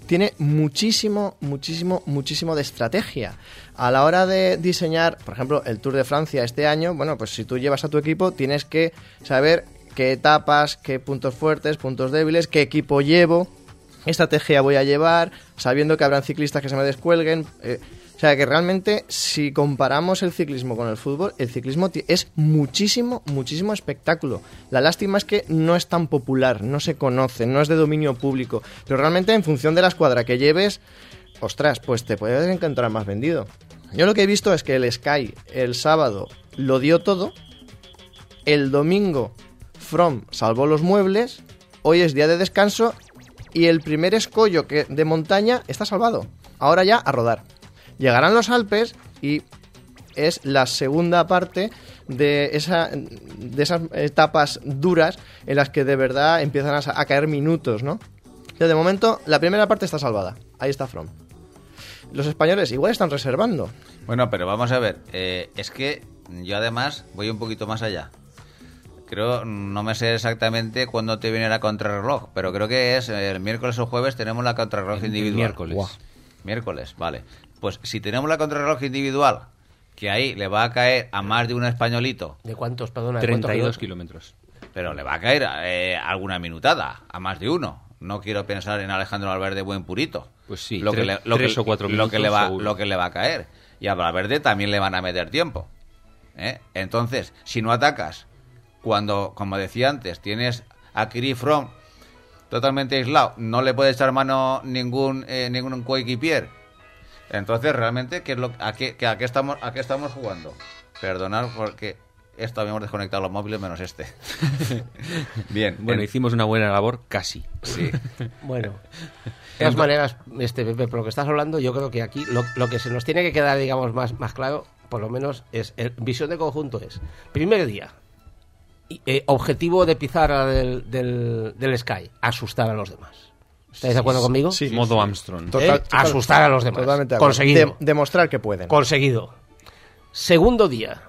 tiene muchísimo, muchísimo, muchísimo de estrategia. A la hora de diseñar, por ejemplo, el Tour de Francia este año, bueno, pues si tú llevas a tu equipo, tienes que saber qué etapas, qué puntos fuertes, puntos débiles, qué equipo llevo, qué estrategia voy a llevar, sabiendo que habrán ciclistas que se me descuelguen. Eh, o sea, que realmente, si comparamos el ciclismo con el fútbol, el ciclismo ti- es muchísimo, muchísimo espectáculo. La lástima es que no es tan popular, no se conoce, no es de dominio público. Pero realmente, en función de la escuadra que lleves, ostras, pues te puedes encontrar más vendido. Yo lo que he visto es que el Sky el sábado lo dio todo, el domingo Froome salvó los muebles, hoy es día de descanso y el primer escollo que de montaña está salvado. Ahora ya a rodar. Llegarán los Alpes y es la segunda parte de, esa, de esas etapas duras en las que de verdad empiezan a, a caer minutos, ¿no? Pero de momento la primera parte está salvada. Ahí está Froome. Los españoles igual están reservando. Bueno, pero vamos a ver. Eh, es que yo además voy un poquito más allá. Creo, no me sé exactamente cuándo te viene la contrarreloj, pero creo que es el miércoles o jueves tenemos la contrarreloj El individual. miércoles. Guau. Miércoles, vale. Pues si tenemos la contrarreloj individual, que ahí le va a caer a más de un españolito, ¿De cuántos, perdona? ¿de treinta y dos cuántos kilómetros. pero le va a caer eh, alguna minutada, a más de uno. No quiero pensar en Alejandro Valverde buen purito. Pues sí, lo que tres- le, lo tres que, o cuatro lo que le minutos va seguro. lo que le va a caer. Y a Valverde también le van a meter tiempo. ¿eh? Entonces, si no atacas, cuando, como decía antes, tienes a Kiri Froome totalmente aislado, no le puede echar mano ningún eh, ningún coequipier. Entonces, realmente, ¿qué es lo, a, qué, a, qué estamos, ¿a qué estamos jugando? Perdonad porque esto habíamos desconectado los móviles menos este. Bien. Bueno, en- hicimos una buena labor, casi. sí. Bueno, de todas maneras, este, Pepe, por lo que estás hablando, yo creo que aquí lo, lo que se nos tiene que quedar, digamos, más, más claro, por lo menos, es el, visión de conjunto es, primer día, y, eh, objetivo de pizarra del, del, del Sky, asustar a los demás. ¿Estáis de acuerdo conmigo? Sí, sí, Modo sí. Armstrong. Total- ¿Eh? total- Asustar a los demás. Totalmente de acuerdo. Conseguido. De- demostrar que pueden. Conseguido. Segundo día.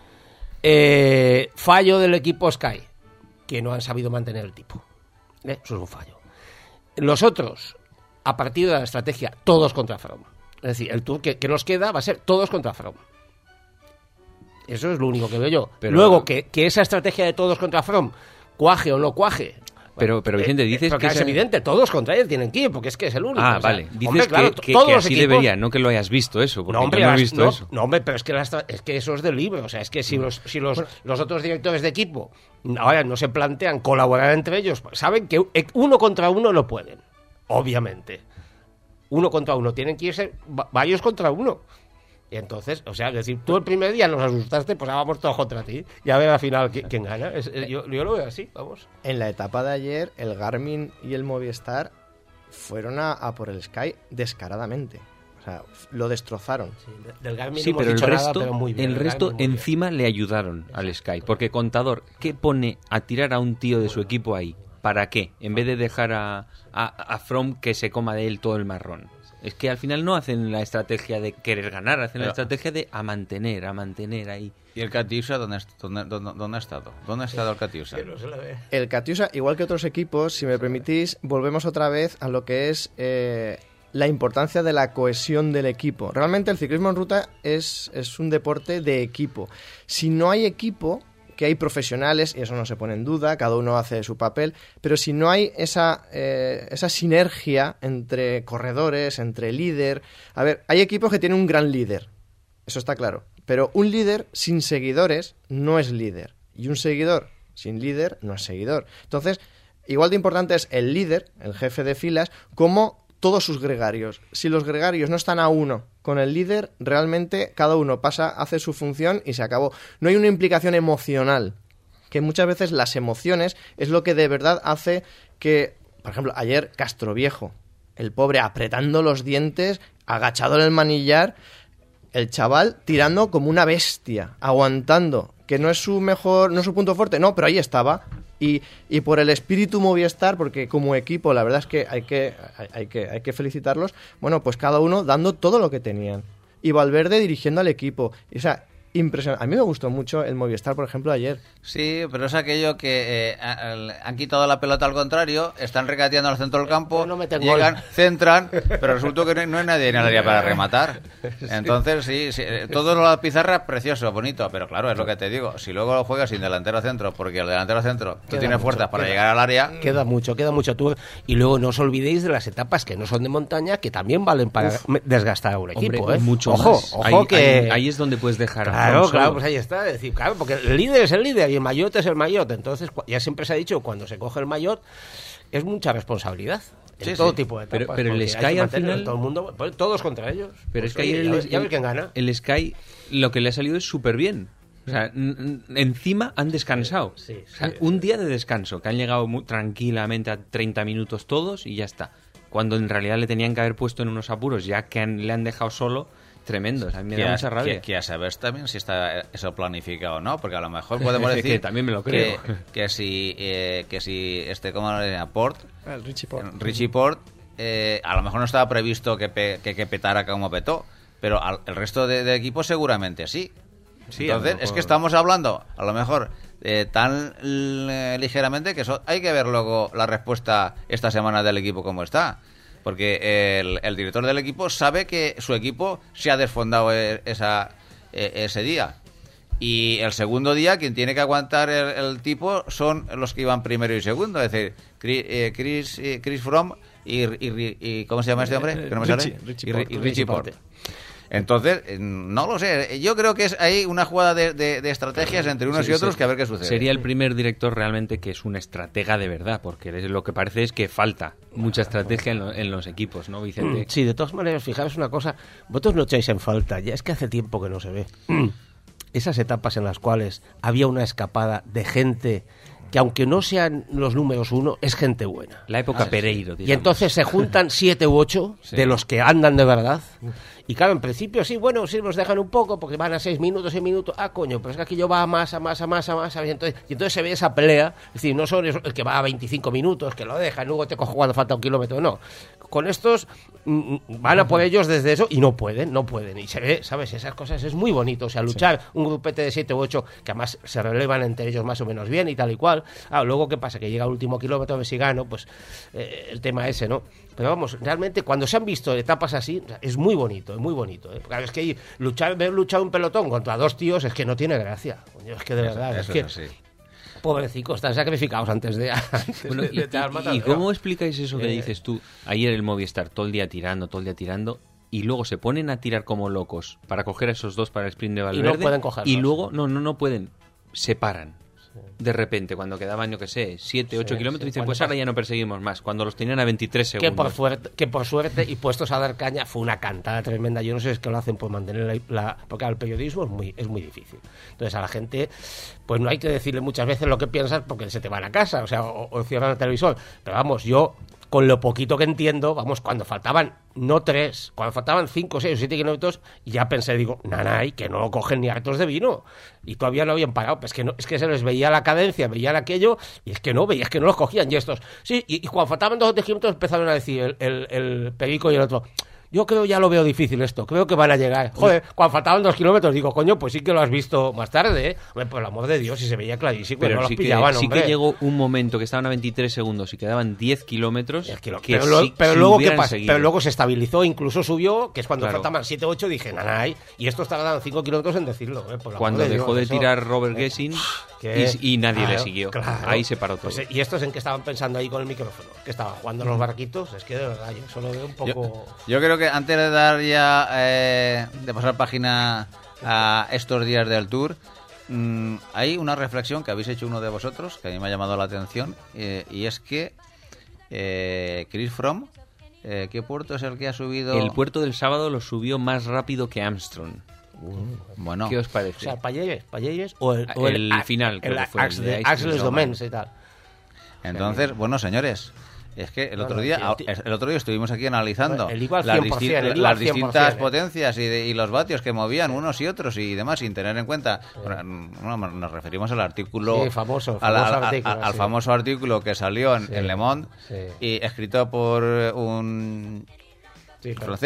Eh, fallo del equipo Sky, que no han sabido mantener el tipo. ¿Eh? Eso es un fallo. Los otros, a partir de la estrategia, todos contra Froome. Es decir, el tour que, que nos queda va a ser todos contra Froome. Eso es lo único que veo yo. Pero- Luego, que, que esa estrategia de todos contra Froome cuaje o no cuaje. Pero, pero Vicente, Eh, dices pero que es ese- evidente, todos contra él tienen que ir, porque es que es el único. Ah, o sea, vale. Dices hombre, claro, que, que- todos que los así equipos- debería, no que lo hayas visto eso, porque no, hombre, yo no he las- visto no, eso. no, hombre, pero es que, las tra- es que eso es del libro. O sea, es que si los, si los, los otros directores de equipo ahora no se plantean colaborar entre ellos, saben que eh, uno contra uno no pueden. Obviamente. Uno contra uno. Tienen que irse va- varios contra uno. Y entonces, o sea, es decir, tú el primer día nos asustaste, pues ahora vamos todos contra ti. Y a ver al final quién, quién gana. Es- es- yo, yo lo veo así, vamos. En la etapa de ayer, el Garmin y el Movistar fueron a, a por el Sky descaradamente. O sea, f- lo destrozaron. Del Garmin Sí, no hemos pero el dicho nada, resto, pero muy bien, el del resto Garmin muy bien. encima le ayudaron al Sky. Porque Contador, ¿qué pone a tirar a un tío de su equipo ahí? ¿Para qué? En vez de dejar a, a, a Froome que se coma de él todo el marrón. Es que al final no hacen la estrategia de querer ganar, hacen la Pero- estrategia de a mantener, a mantener ahí. ¿Y el Catiusa dónde, est- dónde, dónde, dónde ha estado? ¿Dónde ha estado el Catiusa? El Catiusa, igual que otros equipos, si me permitís, volvemos otra vez a lo que es eh, la importancia de la cohesión del equipo. Realmente el ciclismo en ruta es, es un deporte de equipo. Si no hay equipo, que hay profesionales, y eso no se pone en duda, cada uno hace su papel, pero si no hay esa, eh, esa sinergia entre corredores, entre líder... A ver, hay equipos que tienen un gran líder, eso está claro, pero un líder sin seguidores no es líder, y un seguidor sin líder no es seguidor. Entonces, igual de importante es el líder, el jefe de filas, como todos sus gregarios. Si los gregarios no están a uno con el líder, realmente cada uno pasa, hace su función y se acabó. No hay una implicación emocional, que muchas veces las emociones es lo que de verdad hace que, por ejemplo, ayer Castroviejo, el pobre apretando los dientes, agachado en el manillar, el chaval tirando como una bestia, aguantando, que no es su mejor, no es su punto fuerte, no, pero ahí estaba. Y, y por el espíritu Movistar, porque como equipo la verdad es que hay que, hay, hay que hay que felicitarlos, bueno, pues cada uno dando todo lo que tenían. Y Valverde dirigiendo al equipo. Y, o sea, impresionante. A mí me gustó mucho el Movistar, por ejemplo, ayer. Sí, pero es aquello que eh, a- al- han quitado la pelota al contrario, están regateando al centro del campo, Pero no meten llegan, gol. centran, pero resulta que no hay, no hay nadie en el área para rematar. Entonces, sí, sí, eh, todo lo de la pizarra, precioso, bonito, pero claro, es lo que te digo, si luego lo juegas sin delantero centro, porque el delantero centro tú Queda tienes mucho, fuerzas para queda. llegar al área, Queda mucho, queda mucho tour. Y luego no os olvidéis de las etapas que no son de montaña, que también valen para me- desgastar a un Hombre, equipo. ¿eh? mucho ojo, más. Ojo ahí, que... ahí- ahí es donde puedes dejar a Claro, Froome claro, solo. pues ahí está. Es decir, claro, porque el líder es el líder y el maillot es el maillot. Entonces, cu- ya siempre se ha dicho, cuando se coge el maillot, es mucha responsabilidad. En Sí, todo sí. tipo de etapas. Pero- pero el porque hay Sky que al mantenerlo, final- todo el mundo, pues, todos contra ellos. Pero Pues, es que oye, ayer ya, el, ver- ya ver el- quién gana. el Sky lo que le ha salido es súper bien. O sea, n- n- encima han descansado. Sí, sí, O sea, sí. un día de descanso, que han llegado muy tranquilamente a treinta minutos todos y ya está. Cuando en realidad le tenían que haber puesto en unos apuros, ya que han- le han dejado solo, tremendos. A mí me que da a, mucha rabia. que- que a saber también si está eso planificado o no, porque a lo mejor podemos Que decir también me lo que, creo. que si eh, que si este cómo le llama Port, El Richie Port. Richie Port, eh, a lo mejor no estaba previsto que, pe- que, que petara como petó, pero al- el resto de, de equipos seguramente sí. Sí, a lo Entonces, es mejor. que estamos hablando, a lo mejor, eh, tan l- ligeramente que eso, hay que ver luego la respuesta esta semana del equipo como está. Porque el, el director del equipo sabe que su equipo se ha desfondado e- esa, e- ese día. Y el segundo día, quien tiene que aguantar el, el tipo son los que iban primero y segundo. Es decir, Chris, eh, Chris, eh, Chris Froome y, y- y- ¿cómo se llama este hombre? Que no me sale. Richie, Richie Y Ri- Port. y Richie Port. Entonces, eh, no lo sé. Yo creo que es ahí una jugada de, de- de estrategias entre unos Sí, y otros sí. que a ver qué sucede. Sería el primer director realmente que es un estratega de verdad, porque es- lo que parece es que falta mucha estrategia en, lo- en los equipos, ¿no, Vicente? Sí, de todas maneras, fijaros una cosa, vosotros no echáis en falta, ya es que hace tiempo que no se ve. Esas etapas en las cuales había una escapada de gente que aunque no sean los números uno, es gente buena. La época Pereiro, Y digamos. entonces se juntan siete u ocho Sí. de los que andan de verdad. Y claro, en principio sí, bueno, sí nos dejan un poco porque van a seis minutos, seis minutos. Ah, coño, pero es que aquello va a más, a más, a más, a más. Y entonces, y entonces se ve esa pelea. Es decir, no son esos- el que va a veinticinco minutos, que lo deja, y luego te cojo cuando falta un kilómetro. No. Con estos mm, van a por ellos desde eso y no pueden, no pueden. Y se ve, ¿sabes? Esas cosas es muy bonito. O sea, luchar un grupete de siete u ocho que además se relevan entre ellos más o menos bien y tal y cual. Ah, luego, ¿qué pasa? Que llega el último kilómetro, a ver si gano, pues eh, el tema ese, ¿no? Pero vamos, realmente cuando se han visto etapas así, o sea, es muy bonito, es muy bonito. ¿eh? Claro, es que ahí luchar, ver luchar un pelotón contra dos tíos es que no tiene gracia. Coño, es que de verdad, Eso es que, es así. pobrecicos, están sacrificados antes de... antes Bueno, de- y, de dar y- matadero. ¿y cómo explicáis eso que Eh, dices tú? Ayer el Movistar, todo el día tirando, todo el día tirando, y luego se ponen a tirar como locos para coger a esos dos para el sprint de Valverde. pueden cogerlos. Y luego, no, no, no pueden, se paran. De repente, cuando quedaban, yo que sé, siete, ocho Sí, kilómetros, sí, dicen, cuando pues pas- ahora ya no perseguimos más. Cuando los tenían a veintitrés que segundos. por, suerte, que por suerte, y puestos a dar caña, fue una cantada tremenda. Yo no sé si es que lo hacen por mantener la... la- porque al periodismo es muy, es muy difícil. Entonces a la gente, pues no hay que decirle muchas veces lo que piensas porque se te van a casa, o sea, o, o cierran el televisor. Pero vamos, yo, con lo poquito que entiendo, vamos, cuando faltaban, no tres, cuando faltaban cinco, seis o siete kilómetros, ya pensé, digo, nanay, que no lo cogen ni hartos de vino. Y todavía no habían parado, pues que no, es que se les veía la cadencia, veían aquello, y es que no, veías que no los cogían. Y estos, sí, y, y cuando faltaban dos o tres kilómetros empezaron a decir el, el, el Perico y el otro, yo creo ya lo veo difícil esto, creo que van a llegar. Joder, cuando faltaban dos kilómetros, digo, coño, pues sí que lo has visto más tarde, ¿eh? Hombre, por el amor de Dios, si se veía clarísimo, Pero no los sí, que, pillaban, sí hombre. que llegó un momento que estaban a veintitrés segundos y quedaban diez kilómetros. Es que lo- que pero, lo- sí- pero sí luego, ¿qué hubieran pasa? seguido. Pero luego se estabilizó, incluso subió, que es cuando Claro. faltaban siete u ocho, dije, nanay, y esto está dando cinco kilómetros en decirlo, ¿eh? Por el Cuando amor de dejó Dios, de eso- tirar Robert Gessin que- y, y nadie le claro, siguió. claro. Ahí se paró todo. Pues, ¿y estos en qué estaban pensando ahí con el micrófono? Que estaban jugando los barquitos, es que de verdad, yo solo veo un Yo, poco... yo creo que antes de dar ya, eh, de pasar página a estos días del Tour, mm, hay una reflexión que habéis hecho uno de vosotros, que a mí me ha llamado la atención, eh, y es que eh, Chris Froome, eh, ¿qué puerto es el que ha subido? El puerto del sábado lo subió más rápido que Armstrong. Bueno, ¿Qué os O parece? sea, Pallelles, Pallelles o el, o El a- final, creo el que fue, el Ax de de Axles Axles Domains. Domains y tal. entonces, bueno, señores, es que el No, otro no, día, tío, tío. el otro día estuvimos aquí analizando El igual las, cien por disti- cien, el igual las cien por distintas cien, ¿eh? potencias y, de- y los vatios que movían unos y otros y demás, sin tener en cuenta. Bueno, no, nos referimos al artículo, Sí, famoso, al, famoso al- artículo, al sí. famoso artículo que salió en, Sí, en Le Monde sí. y escrito por un Sí, claro. francés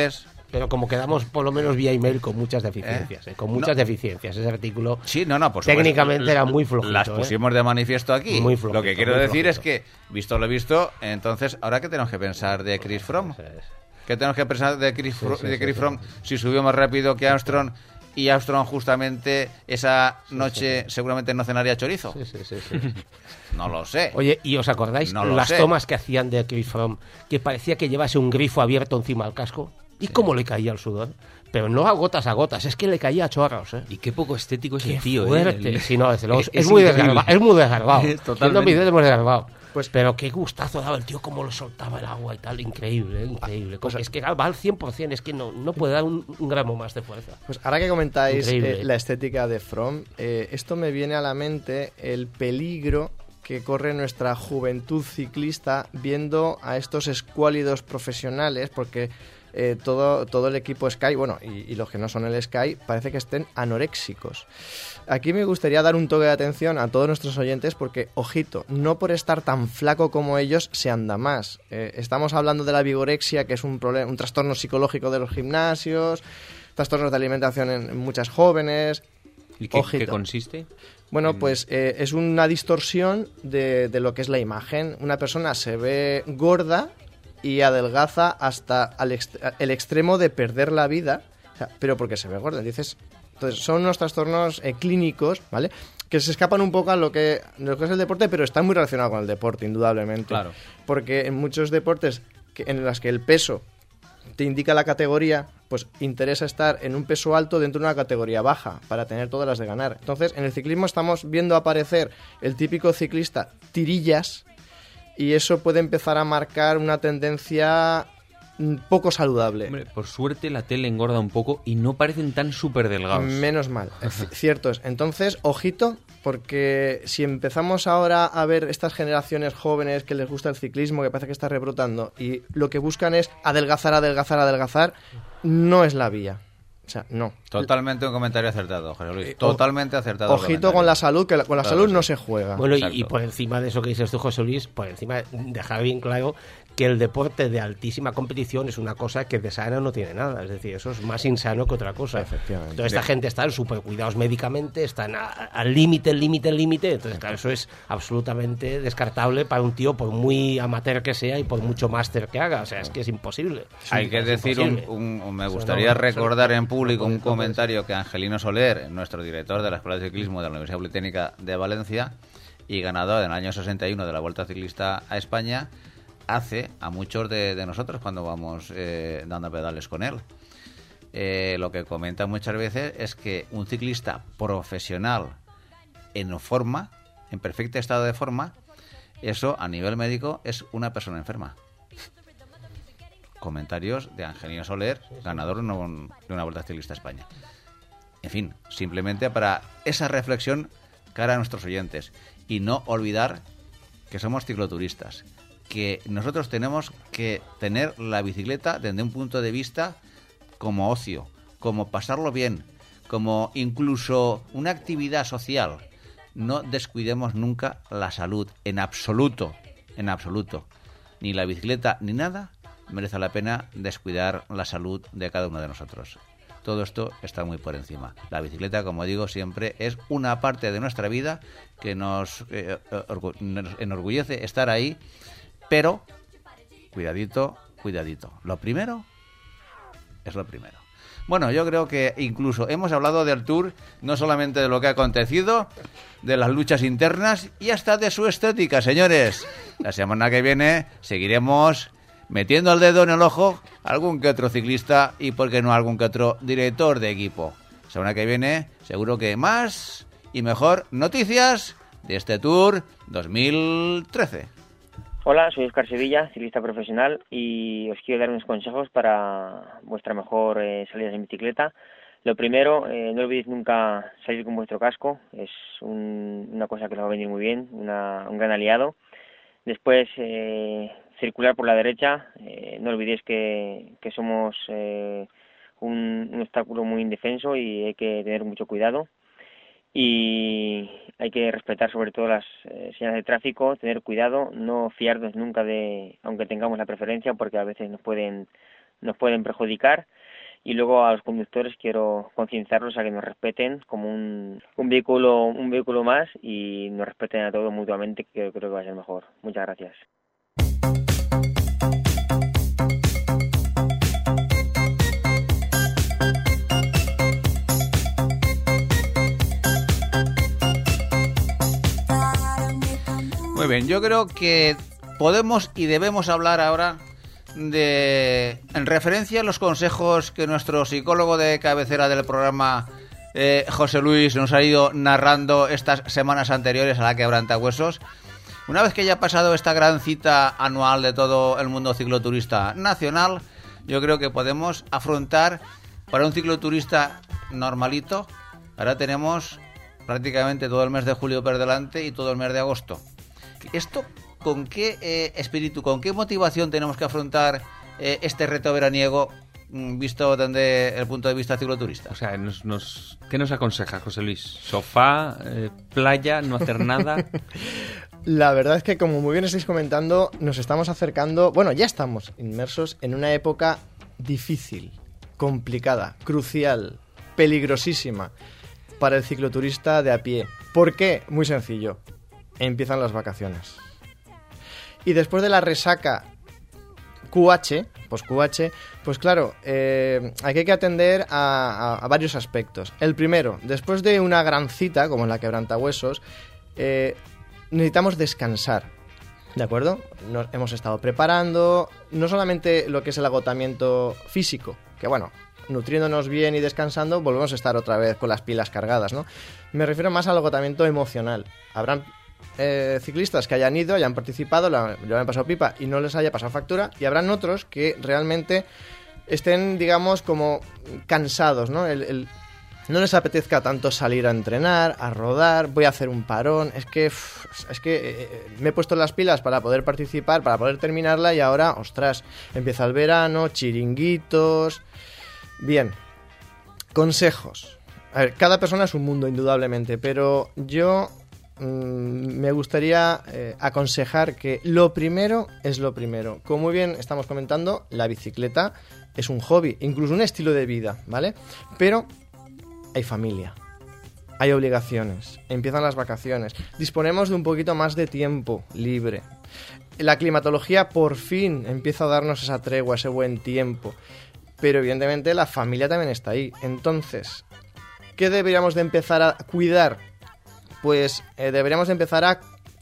pero como quedamos por lo menos vía email con muchas deficiencias, ¿eh? Con muchas No. deficiencias. Ese artículo Sí, no, no, por supuesto. técnicamente era muy flojito. Las ¿eh? pusimos de manifiesto aquí. Muy flojito, lo que quiero muy decir flojito. es que, visto lo visto, entonces, ¿ahora qué tenemos que pensar de Chris Froome? ¿Qué tenemos que pensar de Chris, Fro- sí, de sí, Chris sí. Froome si subió más rápido que Armstrong y Armstrong justamente esa noche seguramente no cenaría chorizo? Sí, sí, sí, sí. No lo sé. Oye, ¿y os acordáis No lo las sé. tomas que hacían de Chris Froome? Que parecía que llevase un grifo abierto encima del casco. ¿Y cómo le caía el sudor? Pero no a gotas a gotas, es que le caía a chorros, ¿eh? Y qué poco estético es Qué el tío, ¿eh? fuerte. El- Sí, no, desde luego, es, es muy increíble. desgarbado, es muy desgarbado. Es Siendo totalmente. mi dedo, es muy desgarbado. Pues- Pero qué gustazo daba el tío, cómo le soltaba el agua y tal. Increíble, ¿eh? Increíble. Como- es que va al cien por ciento, es que no, no puede dar un, un gramo más de fuerza. Pues ahora que comentáis Increíble. eh, la estética de Froome, eh, esto me viene a la mente el peligro que corre nuestra juventud ciclista viendo a estos escuálidos profesionales, porque eh, todo, todo el equipo Sky, bueno, y, y los que no son el Sky, parece que estén anoréxicos. Aquí me gustaría dar un toque de atención a todos nuestros oyentes porque, ojito, no por estar tan flaco como ellos se anda más. Eh, estamos hablando de la vigorexia, que es un, problema, un trastorno psicológico de los gimnasios, trastornos de alimentación en, en muchas jóvenes. ¿Y qué, Ojito. qué consiste? Bueno, pues eh, es una distorsión de, de lo que es la imagen. Una persona se ve gorda y adelgaza hasta al ext- el extremo de perder la vida, o sea, pero porque se ve gorda. Entonces, entonces son unos trastornos eh, clínicos, ¿vale? Que se escapan un poco a lo que, lo que es el deporte, pero están muy relacionados con el deporte, indudablemente. Claro. Porque en muchos deportes que, en los que el peso te indica la categoría, pues interesa estar en un peso alto dentro de una categoría baja para tener todas las de ganar. Entonces, en el ciclismo estamos viendo aparecer el típico ciclista tirillas y eso puede empezar a marcar una tendencia mm, poco saludable. Hombre, por suerte la tele engorda un poco y no parecen tan súper delgados. Menos mal, eh, c- cierto es. Entonces, ojito, porque si empezamos ahora a ver estas generaciones jóvenes que les gusta el ciclismo, que parece que está rebrotando, y lo que buscan es adelgazar, adelgazar, adelgazar, no es la vía. O sea, no. Totalmente un comentario acertado, José Luis. Eh, o- Totalmente acertado. el Ojito comentario. con la salud, que la- con la Claro salud que no sí. se juega. Bueno, y, Exacto. y por encima de eso que dices tú, José Luis, por encima dejar bien claro que el deporte de altísima competición es una cosa que de sano no tiene nada. Es decir, eso es más insano que otra cosa. Efectivamente. Entonces, esta gente está súper cuidados médicamente, están a- al límite, al límite, al límite. Entonces, claro, eso es absolutamente descartable para un tío, por muy amateur que sea y por mucho máster que haga. O sea, es que es imposible. Hay que Es decir, un, imposible. un- un- me Eso gustaría no- recordar eso- en público un no puede- comentario que Angelino Soler, nuestro director de la Escuela de Ciclismo de la Universidad Politécnica de Valencia y ganador en el año sesenta y uno de la Vuelta Ciclista a España, hace a muchos de, de nosotros cuando vamos eh, dando pedales con él. Eh, lo que comenta muchas veces es que un ciclista profesional en forma, en perfecto estado de forma, eso a nivel médico es una persona enferma. Comentarios de Angelino Soler, ganador de un- de una Vuelta Ciclista a España. En fin, simplemente para esa reflexión cara a nuestros oyentes y no olvidar que somos cicloturistas, que nosotros tenemos que tener la bicicleta desde un punto de vista como ocio, como pasarlo bien, como incluso una actividad social. No descuidemos nunca la salud, en absoluto, en absoluto. Ni la bicicleta ni nada merece la pena descuidar la salud de cada uno de nosotros. Todo esto está muy por encima. La bicicleta, como digo siempre, es una parte de nuestra vida que nos, eh, orgu- nos enorgullece estar ahí, pero cuidadito, cuidadito. Lo primero es lo primero. Bueno, yo creo que incluso hemos hablado del Tour, no solamente de lo que ha acontecido, de las luchas internas y hasta de su estética, señores. La semana que viene seguiremos metiendo el dedo en el ojo a algún que otro ciclista y, por qué no, algún que otro director de equipo. La semana que viene seguro que más y mejor noticias de este Tour dos mil trece. Hola, soy Oscar Sevilla, ciclista profesional, y os quiero dar unos consejos para vuestra mejor eh, salida en bicicleta. Lo primero, eh, no olvidéis nunca salir con vuestro casco, es un- una cosa que os va a venir muy bien, una- un gran aliado. Después, eh, circular por la derecha, eh, no olvidéis que, que somos eh, un, un obstáculo muy indefenso y hay que tener mucho cuidado. Y hay que respetar sobre todo las eh, señales de tráfico, tener cuidado, no fiarnos nunca de, aunque tengamos la preferencia, porque a veces nos pueden nos pueden perjudicar. Y luego a los conductores quiero concienciarlos a que nos respeten como un, un vehículo un vehículo más y nos respeten a todos mutuamente, que creo que va a ser mejor. Muchas gracias. Muy bien, yo creo que podemos y debemos hablar ahora de, en referencia a los consejos que nuestro psicólogo de cabecera del programa, eh, José Luis, nos ha ido narrando estas semanas anteriores a la Quebrantahuesos. Una vez que ya ha pasado esta gran cita anual de todo el mundo cicloturista nacional, yo creo que podemos afrontar para un cicloturista normalito. Ahora tenemos prácticamente todo el mes de julio por delante y todo el mes de agosto. ¿Esto con qué eh, espíritu, con qué motivación tenemos que afrontar eh, este reto veraniego mm, visto desde el punto de vista cicloturista? O sea, nos, nos, ¿qué nos aconseja, José Luis? ¿Sofá, eh, playa, no hacer nada? La verdad es que, como muy bien estáis comentando, nos estamos acercando, bueno, ya estamos inmersos en una época difícil, complicada, crucial, peligrosísima para el cicloturista de a pie. ¿Por qué? Muy sencillo. Empiezan las vacaciones. Y después de la resaca Q H, pues Q H, pues claro, eh, hay que atender a, a, a varios aspectos. El primero, después de una gran cita, como en la Quebrantahuesos, eh, necesitamos descansar, ¿de acuerdo? Nos hemos estado preparando, no solamente lo que es el agotamiento físico, que bueno, nutriéndonos bien y descansando, volvemos a estar otra vez con las pilas cargadas, ¿no? Me refiero más al agotamiento emocional. Habrán Eh, ciclistas que hayan ido, hayan participado, lo, lo hayan pasado pipa y no les haya pasado factura, y habrán otros que realmente estén, digamos, como cansados, ¿no? El, el, no les apetezca tanto salir a entrenar, a rodar, voy a hacer un parón, es que uff, es que eh, me he puesto las pilas para poder participar, para poder terminarla, y ahora, ostras, empieza el verano, chiringuitos. Bien, consejos. A ver, cada persona es un mundo, indudablemente, pero yo me gustaría eh, aconsejar que lo primero es lo primero. Como muy bien estamos comentando, la bicicleta es un hobby, incluso un estilo de vida, ¿vale? Pero hay familia, hay obligaciones, empiezan las vacaciones, disponemos de un poquito más de tiempo libre. La climatología por fin empieza a darnos esa tregua, ese buen tiempo, pero evidentemente la familia también está ahí. Entonces, ¿qué deberíamos de empezar a cuidar? Pues eh, deberíamos de empezar a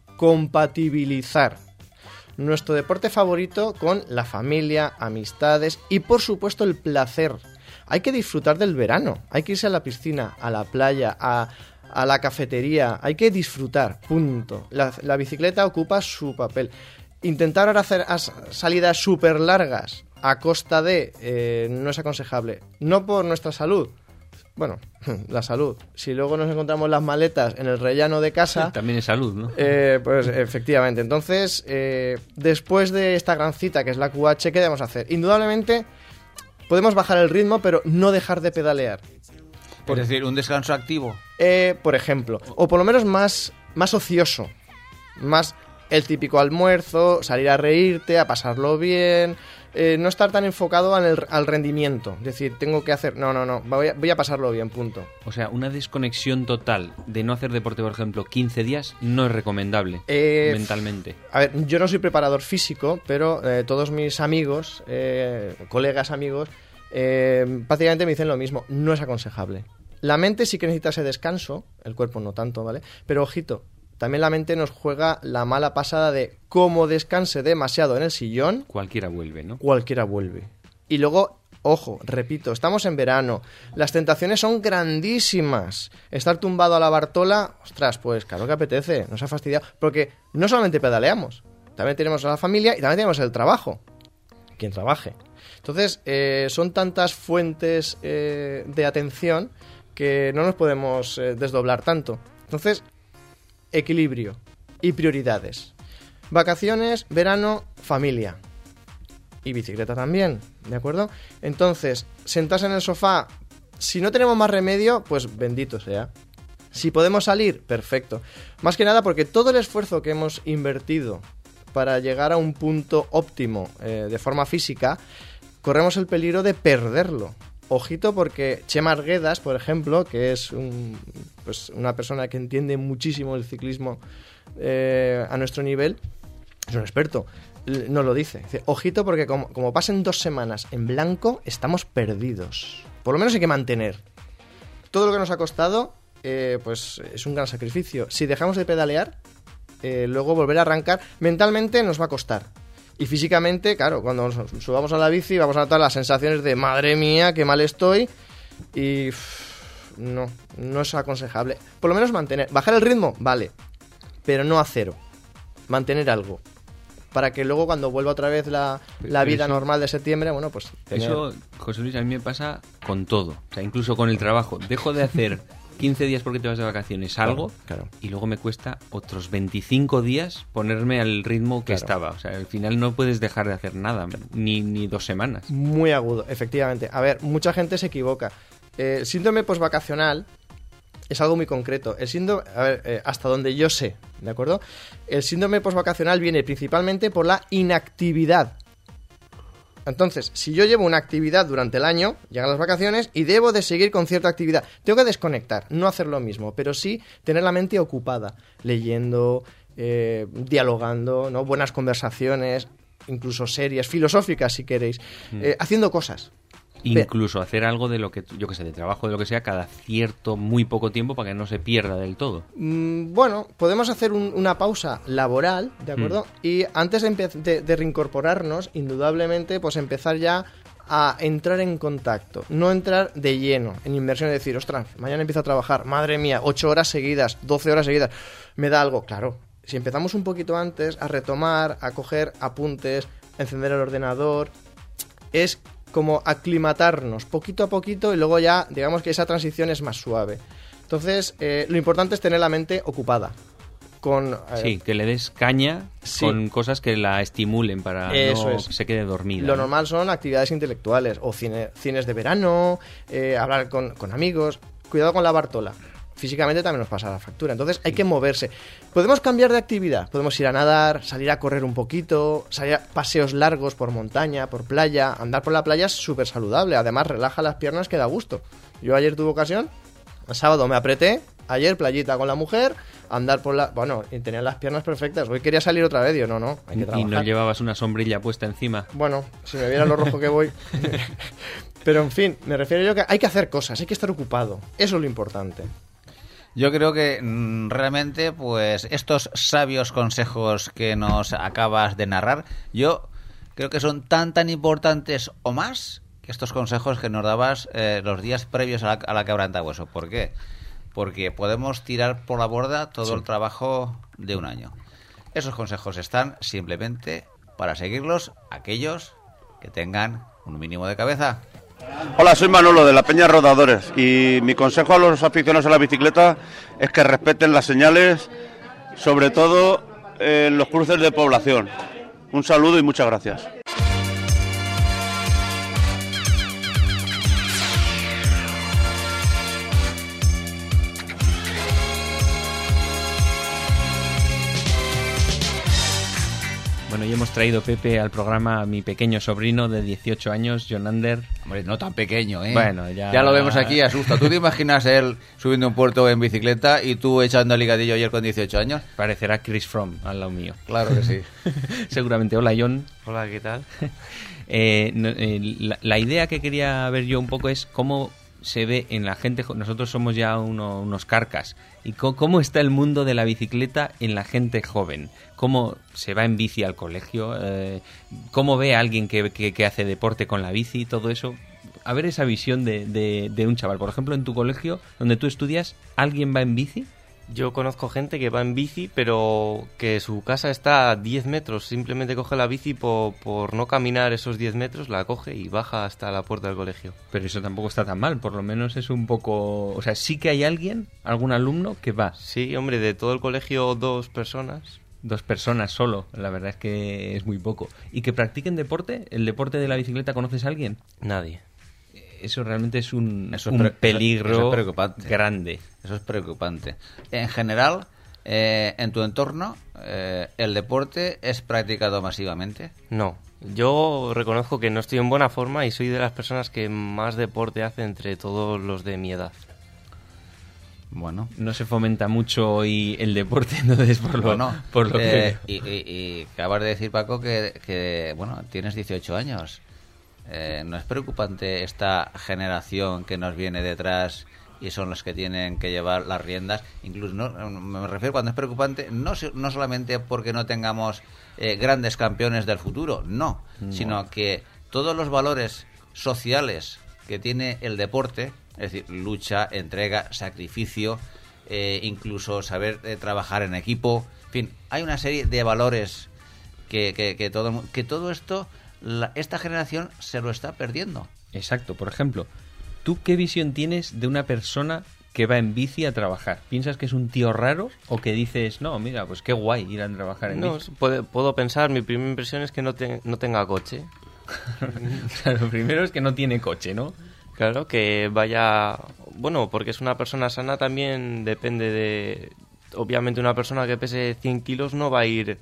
compatibilizar nuestro deporte favorito con la familia, amistades y por supuesto el placer. Hay que disfrutar del verano, hay que irse a la piscina, a la playa, a, a la cafetería, hay que disfrutar, punto. La, la bicicleta ocupa su papel. Intentar ahora hacer as, salidas súper largas a costa de eh, no es aconsejable, no por nuestra salud. Bueno, la salud. Si luego nos encontramos las maletas en el rellano de casa... También es salud, ¿no? Eh, pues efectivamente. Entonces, eh, después de esta gran cita que es la Q H, ¿qué debemos hacer? Indudablemente, podemos bajar el ritmo, pero no dejar de pedalear. Por decir, un descanso activo. Eh, por ejemplo. O por lo menos más, más ocioso. Más el típico almuerzo, salir a reírte, a pasarlo bien... Eh, no estar tan enfocado al, al rendimiento. Es decir, tengo que hacer... No, no, no. Voy a, voy a pasarlo bien, punto. O sea, una desconexión total de no hacer deporte, por ejemplo, quince días, no es recomendable eh, mentalmente. A ver, yo no soy preparador físico, pero eh, todos mis amigos, eh, colegas, amigos, eh, prácticamente me dicen lo mismo. No es aconsejable. La mente sí que necesita ese descanso, el cuerpo no tanto, ¿vale? Pero ojito, también la mente nos juega la mala pasada de como descanse demasiado en el sillón... Cualquiera vuelve, ¿no? Cualquiera vuelve. Y luego, ojo, repito, estamos en verano. Las tentaciones son grandísimas. Estar tumbado a la Bartola, ostras, pues claro que apetece, nos ha fastidiado. Porque no solamente pedaleamos, también tenemos a la familia y también tenemos el trabajo. Quien trabaje. Entonces, eh, son tantas fuentes eh, de atención que no nos podemos eh, desdoblar tanto. Entonces... equilibrio y prioridades. Vacaciones, verano, familia. Y bicicleta también, ¿de acuerdo? Entonces, sentarse en el sofá, si no tenemos más remedio, pues bendito sea. Si podemos salir, perfecto. Más que nada porque todo el esfuerzo que hemos invertido para llegar a un punto óptimo eh, de forma física, corremos el peligro de perderlo. ojito porque Chema Arguedas, por ejemplo, que es un, pues una persona que entiende muchísimo el ciclismo eh, a nuestro nivel, es un experto, l- nos lo dice. Dice, ojito porque como, como pasen dos semanas en blanco, estamos perdidos. Por lo menos hay que mantener. Todo lo que nos ha costado, eh, pues es un gran sacrificio. Si dejamos de pedalear, eh, luego volver a arrancar, mentalmente nos va a costar. Y físicamente, claro, cuando nos subamos a la bici vamos a notar las sensaciones de madre mía, qué mal estoy. Y uff, no, no es aconsejable. Por lo menos mantener, bajar el ritmo, vale, pero no a cero. Mantener algo. Para que luego cuando vuelva otra vez la, la Pero vida eso- normal de septiembre, bueno, pues tener... Eso, José Luis, a mí me pasa con todo. O sea, incluso con el trabajo. Dejo de hacer quince días porque te vas de vacaciones, algo, Claro, claro. y luego me cuesta otros veinticinco días ponerme al ritmo que Claro. estaba. O sea, al final no puedes dejar de hacer nada, ni, ni dos semanas. Muy agudo, efectivamente. A ver, mucha gente se equivoca. Eh, el síndrome postvacacional es algo muy concreto. El síndrome, a ver, eh, hasta donde yo sé, ¿de acuerdo? El síndrome postvacacional viene principalmente por la inactividad. Entonces, si yo llevo una actividad durante el año, llegan las vacaciones y debo de seguir con cierta actividad. Tengo que desconectar, no hacer lo mismo, pero sí tener la mente ocupada, leyendo, eh, dialogando, ¿no? Buenas conversaciones, incluso serias, filosóficas si queréis, eh, haciendo cosas. Incluso hacer algo de lo que, tú- yo que sé, de trabajo, de lo que sea, cada cierto, muy poco tiempo para que no se pierda del todo. Mm, Bueno, podemos hacer un- una pausa laboral, ¿de acuerdo? Y antes de, empe- de- de reincorporarnos, indudablemente, pues empezar ya a entrar en contacto. No entrar de lleno en inversión y decir, ostras, mañana empiezo a trabajar, madre mía, ocho horas seguidas, doce horas seguidas, me da algo. Claro, si empezamos un poquito antes a retomar, a coger apuntes, a encender el ordenador, es como aclimatarnos poquito a poquito y luego ya, digamos que esa transición es más suave. Entonces, eh, lo importante es tener la mente ocupada. Con, eh, Sí, que le des caña Sí. con cosas que la estimulen para Eso no es. que se quede dormida. Lo ¿no? normal son actividades intelectuales o cine- cines de verano, eh, hablar con, con amigos. Cuidado con la Bartola. Físicamente también nos pasa la factura. Entonces hay que moverse. Podemos cambiar de actividad. Podemos ir a nadar, salir a correr un poquito, salir a paseos largos por montaña, por playa. Andar por la playa es súper saludable. Además relaja las piernas que da gusto. Yo ayer tuve ocasión, el sábado me apreté, ayer playita con la mujer, andar por la... Bueno, y tenía las piernas perfectas. Hoy quería salir otra vez. Yo, no, no, hay que Y trabajar. no llevabas una sombrilla puesta encima. Bueno, si me viera lo rojo que voy. Pero en fin, me refiero yo que hay que hacer cosas, hay que estar ocupado. Eso es lo importante. Yo creo que mm, realmente, pues, estos sabios consejos que nos acabas de narrar, yo creo que son tan, tan importantes o más que estos consejos que nos dabas eh, los días previos a la, a la quebrantahueso. ¿Por qué? Porque podemos tirar por la borda todo el trabajo de un año. Esos consejos están simplemente para seguirlos aquellos que tengan un mínimo de cabeza. Hola, soy Manolo de la Peña Rodadores y mi consejo a los aficionados a la bicicleta es que respeten las señales, sobre todo en los cruces de población. Un saludo y muchas gracias. Bueno, y hemos traído, Pepe, al programa a mi pequeño sobrino de dieciocho años, Jonander. Hombre, no tan pequeño, ¿eh? Bueno, ya- Ya lo vemos aquí, asusta. ¿Tú te imaginas él subiendo un puerto en bicicleta y tú echando el ligadillo ayer con dieciocho años? Parecerá Chris Froome al lado mío. Claro que sí. Seguramente. Hola, John. Hola, ¿qué tal? Eh, no- eh, la, la idea que quería ver yo un poco es cómo se ve en la gente. jo- Nosotros somos ya uno- unos carcas. ¿Y co- cómo está el mundo de la bicicleta en la gente joven? ¿Cómo se va en bici al colegio? Eh, ¿Cómo ve a alguien que, que- que hace deporte con la bici? Todo eso. A ver esa visión de, de- de un chaval. Por ejemplo, en tu colegio, donde tú estudias, ¿alguien va en bici? Yo conozco gente que va en bici, pero que su casa está a diez metros. Simplemente coge la bici por, por no caminar esos diez metros, la coge y baja hasta la puerta del colegio. Pero eso tampoco está tan mal. Por lo menos es un poco... O sea, sí que hay alguien, algún alumno, que va. Sí, hombre, de todo el colegio dos personas. Dos personas solo, la verdad es que es muy poco. ¿Y que practiquen deporte? ¿El deporte de la bicicleta conoces a alguien? Nadie. Eso realmente es un, Eso es un pre- eso- peligro eso es preocupante. grande. Eso es preocupante. En general, eh, en tu entorno, eh, ¿el deporte es practicado masivamente? No. Yo reconozco que no estoy en buena forma y soy de las personas que más deporte hace entre todos los de mi edad. Bueno, No se fomenta mucho y el deporte, entonces por lo, bueno por lo eh, que... y, y- y acabas de decir, Paco, que, que, bueno, tienes dieciocho años. Eh, ¿No es preocupante esta generación que nos viene detrás y son los que tienen que llevar las riendas? Incluso, no, me refiero cuando es preocupante, no, se- no solamente porque no tengamos eh, grandes campeones del futuro, no, No. sino que todos los valores sociales que tiene el deporte, es decir, lucha, entrega, sacrificio, eh, incluso saber eh, trabajar en equipo, en fin, hay una serie de valores que, que, que todo, que todo esto, la- esta generación se lo está perdiendo. Exacto, por ejemplo, ¿tú qué visión tienes de una persona que va en bici a trabajar? ¿Piensas que es un tío raro o que dices, no, mira, pues qué guay ir a trabajar en No, bici? puede- puedo pensar, mi primera impresión es que no, te- no tenga coche. Claro, primero es que no tiene coche, ¿no? Claro, que vaya... Bueno, porque es una persona sana también depende de... Obviamente una persona que pese cien kilos no va a ir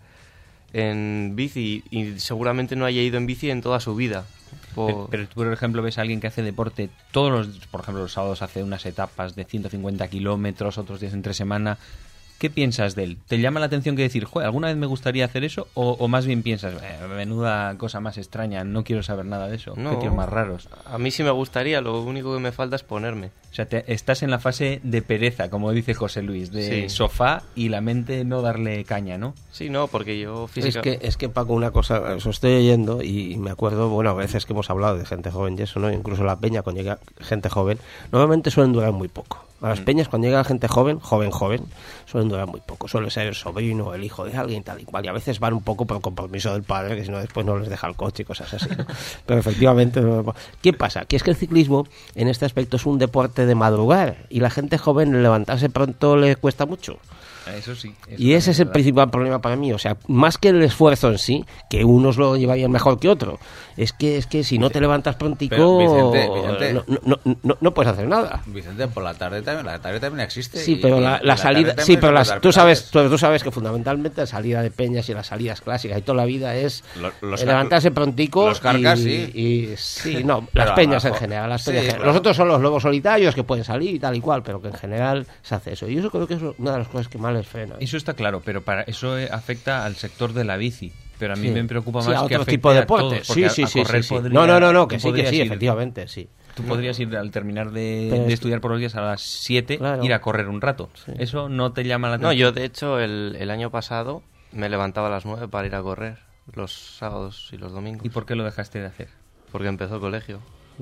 en bici y seguramente no haya ido en bici en toda su vida. Por- Pero, pero tú, por ejemplo, ves a alguien que hace deporte todos los... Por ejemplo, los sábados hace unas etapas de ciento cincuenta kilómetros, otros días entre semana. ¿Qué piensas de él? ¿Te llama la atención que decir, joder, alguna vez me gustaría hacer eso? O, o más bien piensas, "Eh, menuda cosa más extraña, no quiero saber nada de eso. No. Qué tíos más raros. A mí sí me gustaría, lo único que me falta es ponerme. O sea, te- estás en la fase de pereza, como dice José Luis, de Sí. sofá y la mente no darle caña, ¿no? Sí, no, porque yo Es física... que, es que Paco, una cosa, os estoy oyendo y me acuerdo, bueno, a veces que hemos hablado de gente joven y eso, ¿no? Incluso la peña, cuando llega gente joven, normalmente suelen durar muy poco. A las peñas, cuando llega gente joven, joven, joven, suelen durar muy poco. Suele ser el sobrino, el hijo de alguien, tal y cual. Y a veces van un poco por compromiso del padre, que si no después no les deja el coche y cosas así, ¿no? Pero efectivamente, no- ¿qué pasa? Que es que el ciclismo, en este aspecto, es un deporte de madrugar. Y la gente joven, levantarse pronto le cuesta mucho. Eso sí. Y ese es el principal problema para mí, o sea, más que el esfuerzo en sí, que unos lo llevarían mejor que otro, es que es que si no te levantas prontico, Pero, Vicente, Vicente. No, no, no, no- no puedes hacer nada. Vicente, por la tarde también, la tarde también existe. Sí, y- pero y la, y la tarde salida, también sí, se pero puede las, dar tú sabes, pedales. tú, tú sabes que fundamentalmente la salida de peñas y las salidas clásicas y toda la vida es Lo- los eh, car- levantarse prontico los cargas, y, sí. y- sí, no, Pero las peñas en abajo. general, las Sí, peñas en general. claro. Los otros son los lobos solitarios que pueden salir y tal y cual, pero que en general se hace eso. Y eso creo que es una de las cosas que más les frena. Eso está claro, pero para eso eh, afecta al sector de la bici. Pero a mí Sí. me preocupa Sí, más a que otro afecte tipo de a deporte. todos, porque Sí, a- sí, a sí, correr sí, sí. podría- No, no, no, no, tú que sí, que podrías sí, ir- efectivamente, sí. Tú podrías ir al terminar de, Pero de es- estudiar por los días a las siete, Claro. ir a correr un rato. Sí. Eso no te llama la No, atención. yo de hecho el, el año pasado me levantaba a las nueve para ir a correr los sábados y los domingos. ¿Y por qué lo dejaste de hacer? Porque empezó el colegio.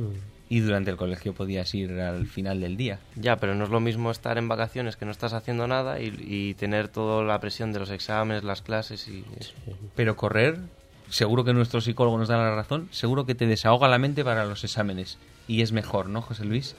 Y durante el colegio podías ir al final del día. Ya, pero no es lo mismo estar en vacaciones que no estás haciendo nada y, y tener toda la presión de los exámenes, las clases y... Pero correr, seguro que nuestro psicólogo nos da la razón, seguro que te desahoga la mente para los exámenes. Y es mejor, ¿no, José Luis?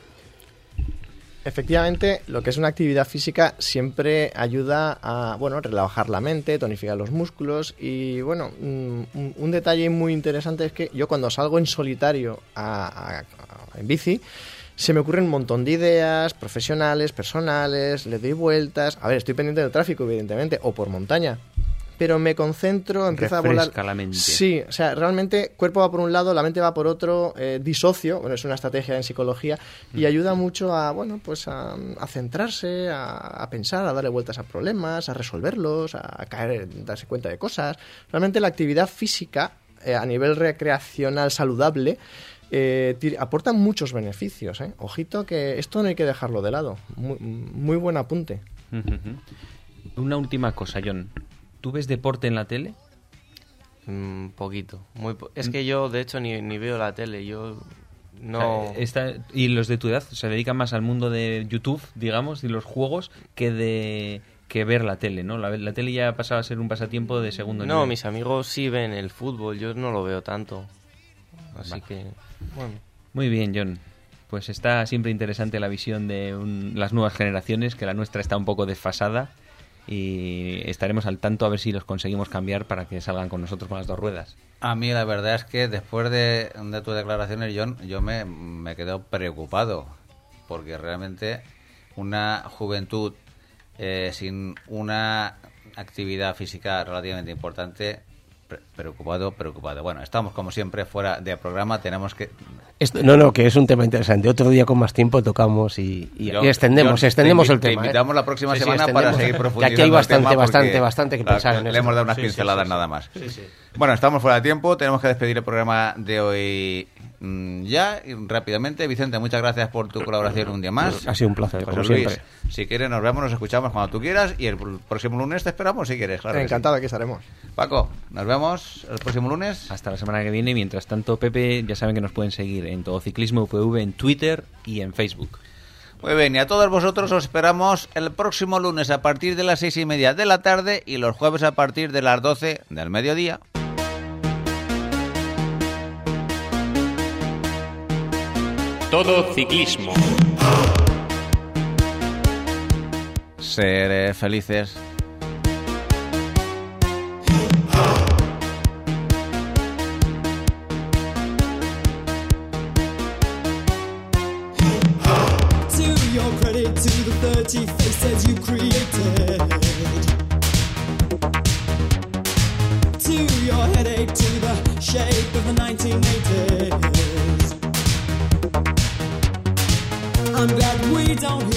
Efectivamente, lo que es una actividad física siempre ayuda a, bueno, relajar la mente, tonificar los músculos y, bueno, mm, un, un detalle muy interesante es que yo cuando salgo en solitario a- a- a- en bici, se me ocurren un montón de ideas profesionales, personales, le doy vueltas. A ver, estoy pendiente del tráfico, evidentemente, o por montaña. Pero me concentro, empiezo a volar. Refresca la mente. Sí, o sea, realmente cuerpo va por un lado, la mente va por otro, eh, disocio, bueno, es una estrategia en psicología y ayuda mucho a, bueno, pues a, a centrarse, a, a pensar, a darle vueltas a problemas, a resolverlos, a, a caer, darse cuenta de cosas. Realmente la actividad física eh, a nivel recreacional saludable eh, ti- aporta muchos beneficios, ¿eh? Ojito que esto no hay que dejarlo de lado. Muy, muy buen apunte. Ujú. Una última cosa, John. ¿Tú ves deporte en la tele? Un poquito. Muy po- es que yo, de hecho, ni, ni veo la tele. Yo no... O sea, está- y los de tu edad se dedican más al mundo de YouTube, digamos, y los juegos, que de que ver la tele, ¿no? La, la tele ya ha pasado a ser un pasatiempo de segundo No, nivel. mis amigos sí ven el fútbol. Yo no lo veo tanto. Así que... Bueno. Muy bien, John. Pues está siempre interesante la visión de un- las nuevas generaciones, que la nuestra está un poco desfasada. Y estaremos al tanto a ver si los conseguimos cambiar para que salgan con nosotros con las dos ruedas. A mí la verdad es que después de, de tus declaraciones, John, yo me, me quedo preocupado, porque realmente una juventud eh, sin una actividad física relativamente importante pre- preocupado, preocupado. Bueno, estamos como siempre fuera de programa, tenemos que... Esto- no, no, que es un tema interesante. Otro día con más tiempo tocamos y, y- Yo- y extendemos, yo extendemos te, el te tema. ¿eh? invitamos la próxima Sí, sí, semana para extendemos. seguir Que profundizando. aquí hay el bastante, tema porque, bastante, bastante que claro, pensar en le esto. hemos dado unas Sí, sí, pinceladas sí, nada sí. más. Sí, sí. Bueno, estamos fuera de tiempo, tenemos que despedir el programa de hoy mm, ya, y rápidamente. Vicente, muchas gracias por tu colaboración un día más. Ha sido un placer, José como Luis, siempre. si quieres nos vemos, nos escuchamos cuando tú quieras y el próximo lunes te esperamos si quieres, claro. que sí. Encantado, aquí estaremos. Paco, nos vemos el próximo lunes. Hasta la semana que viene. Mientras tanto, Pepe, ya saben que nos pueden seguir en Todo Ciclismo U P V en Twitter y en Facebook. Muy bien, y a todos vosotros os esperamos el próximo lunes a partir de las seis y media de la tarde y los jueves a partir de las doce del mediodía. Todo Ciclismo. Seré felices. To your credit, to the thirty faces you created. To your headache, to the shape of the nineteen eighties. I'm glad we don't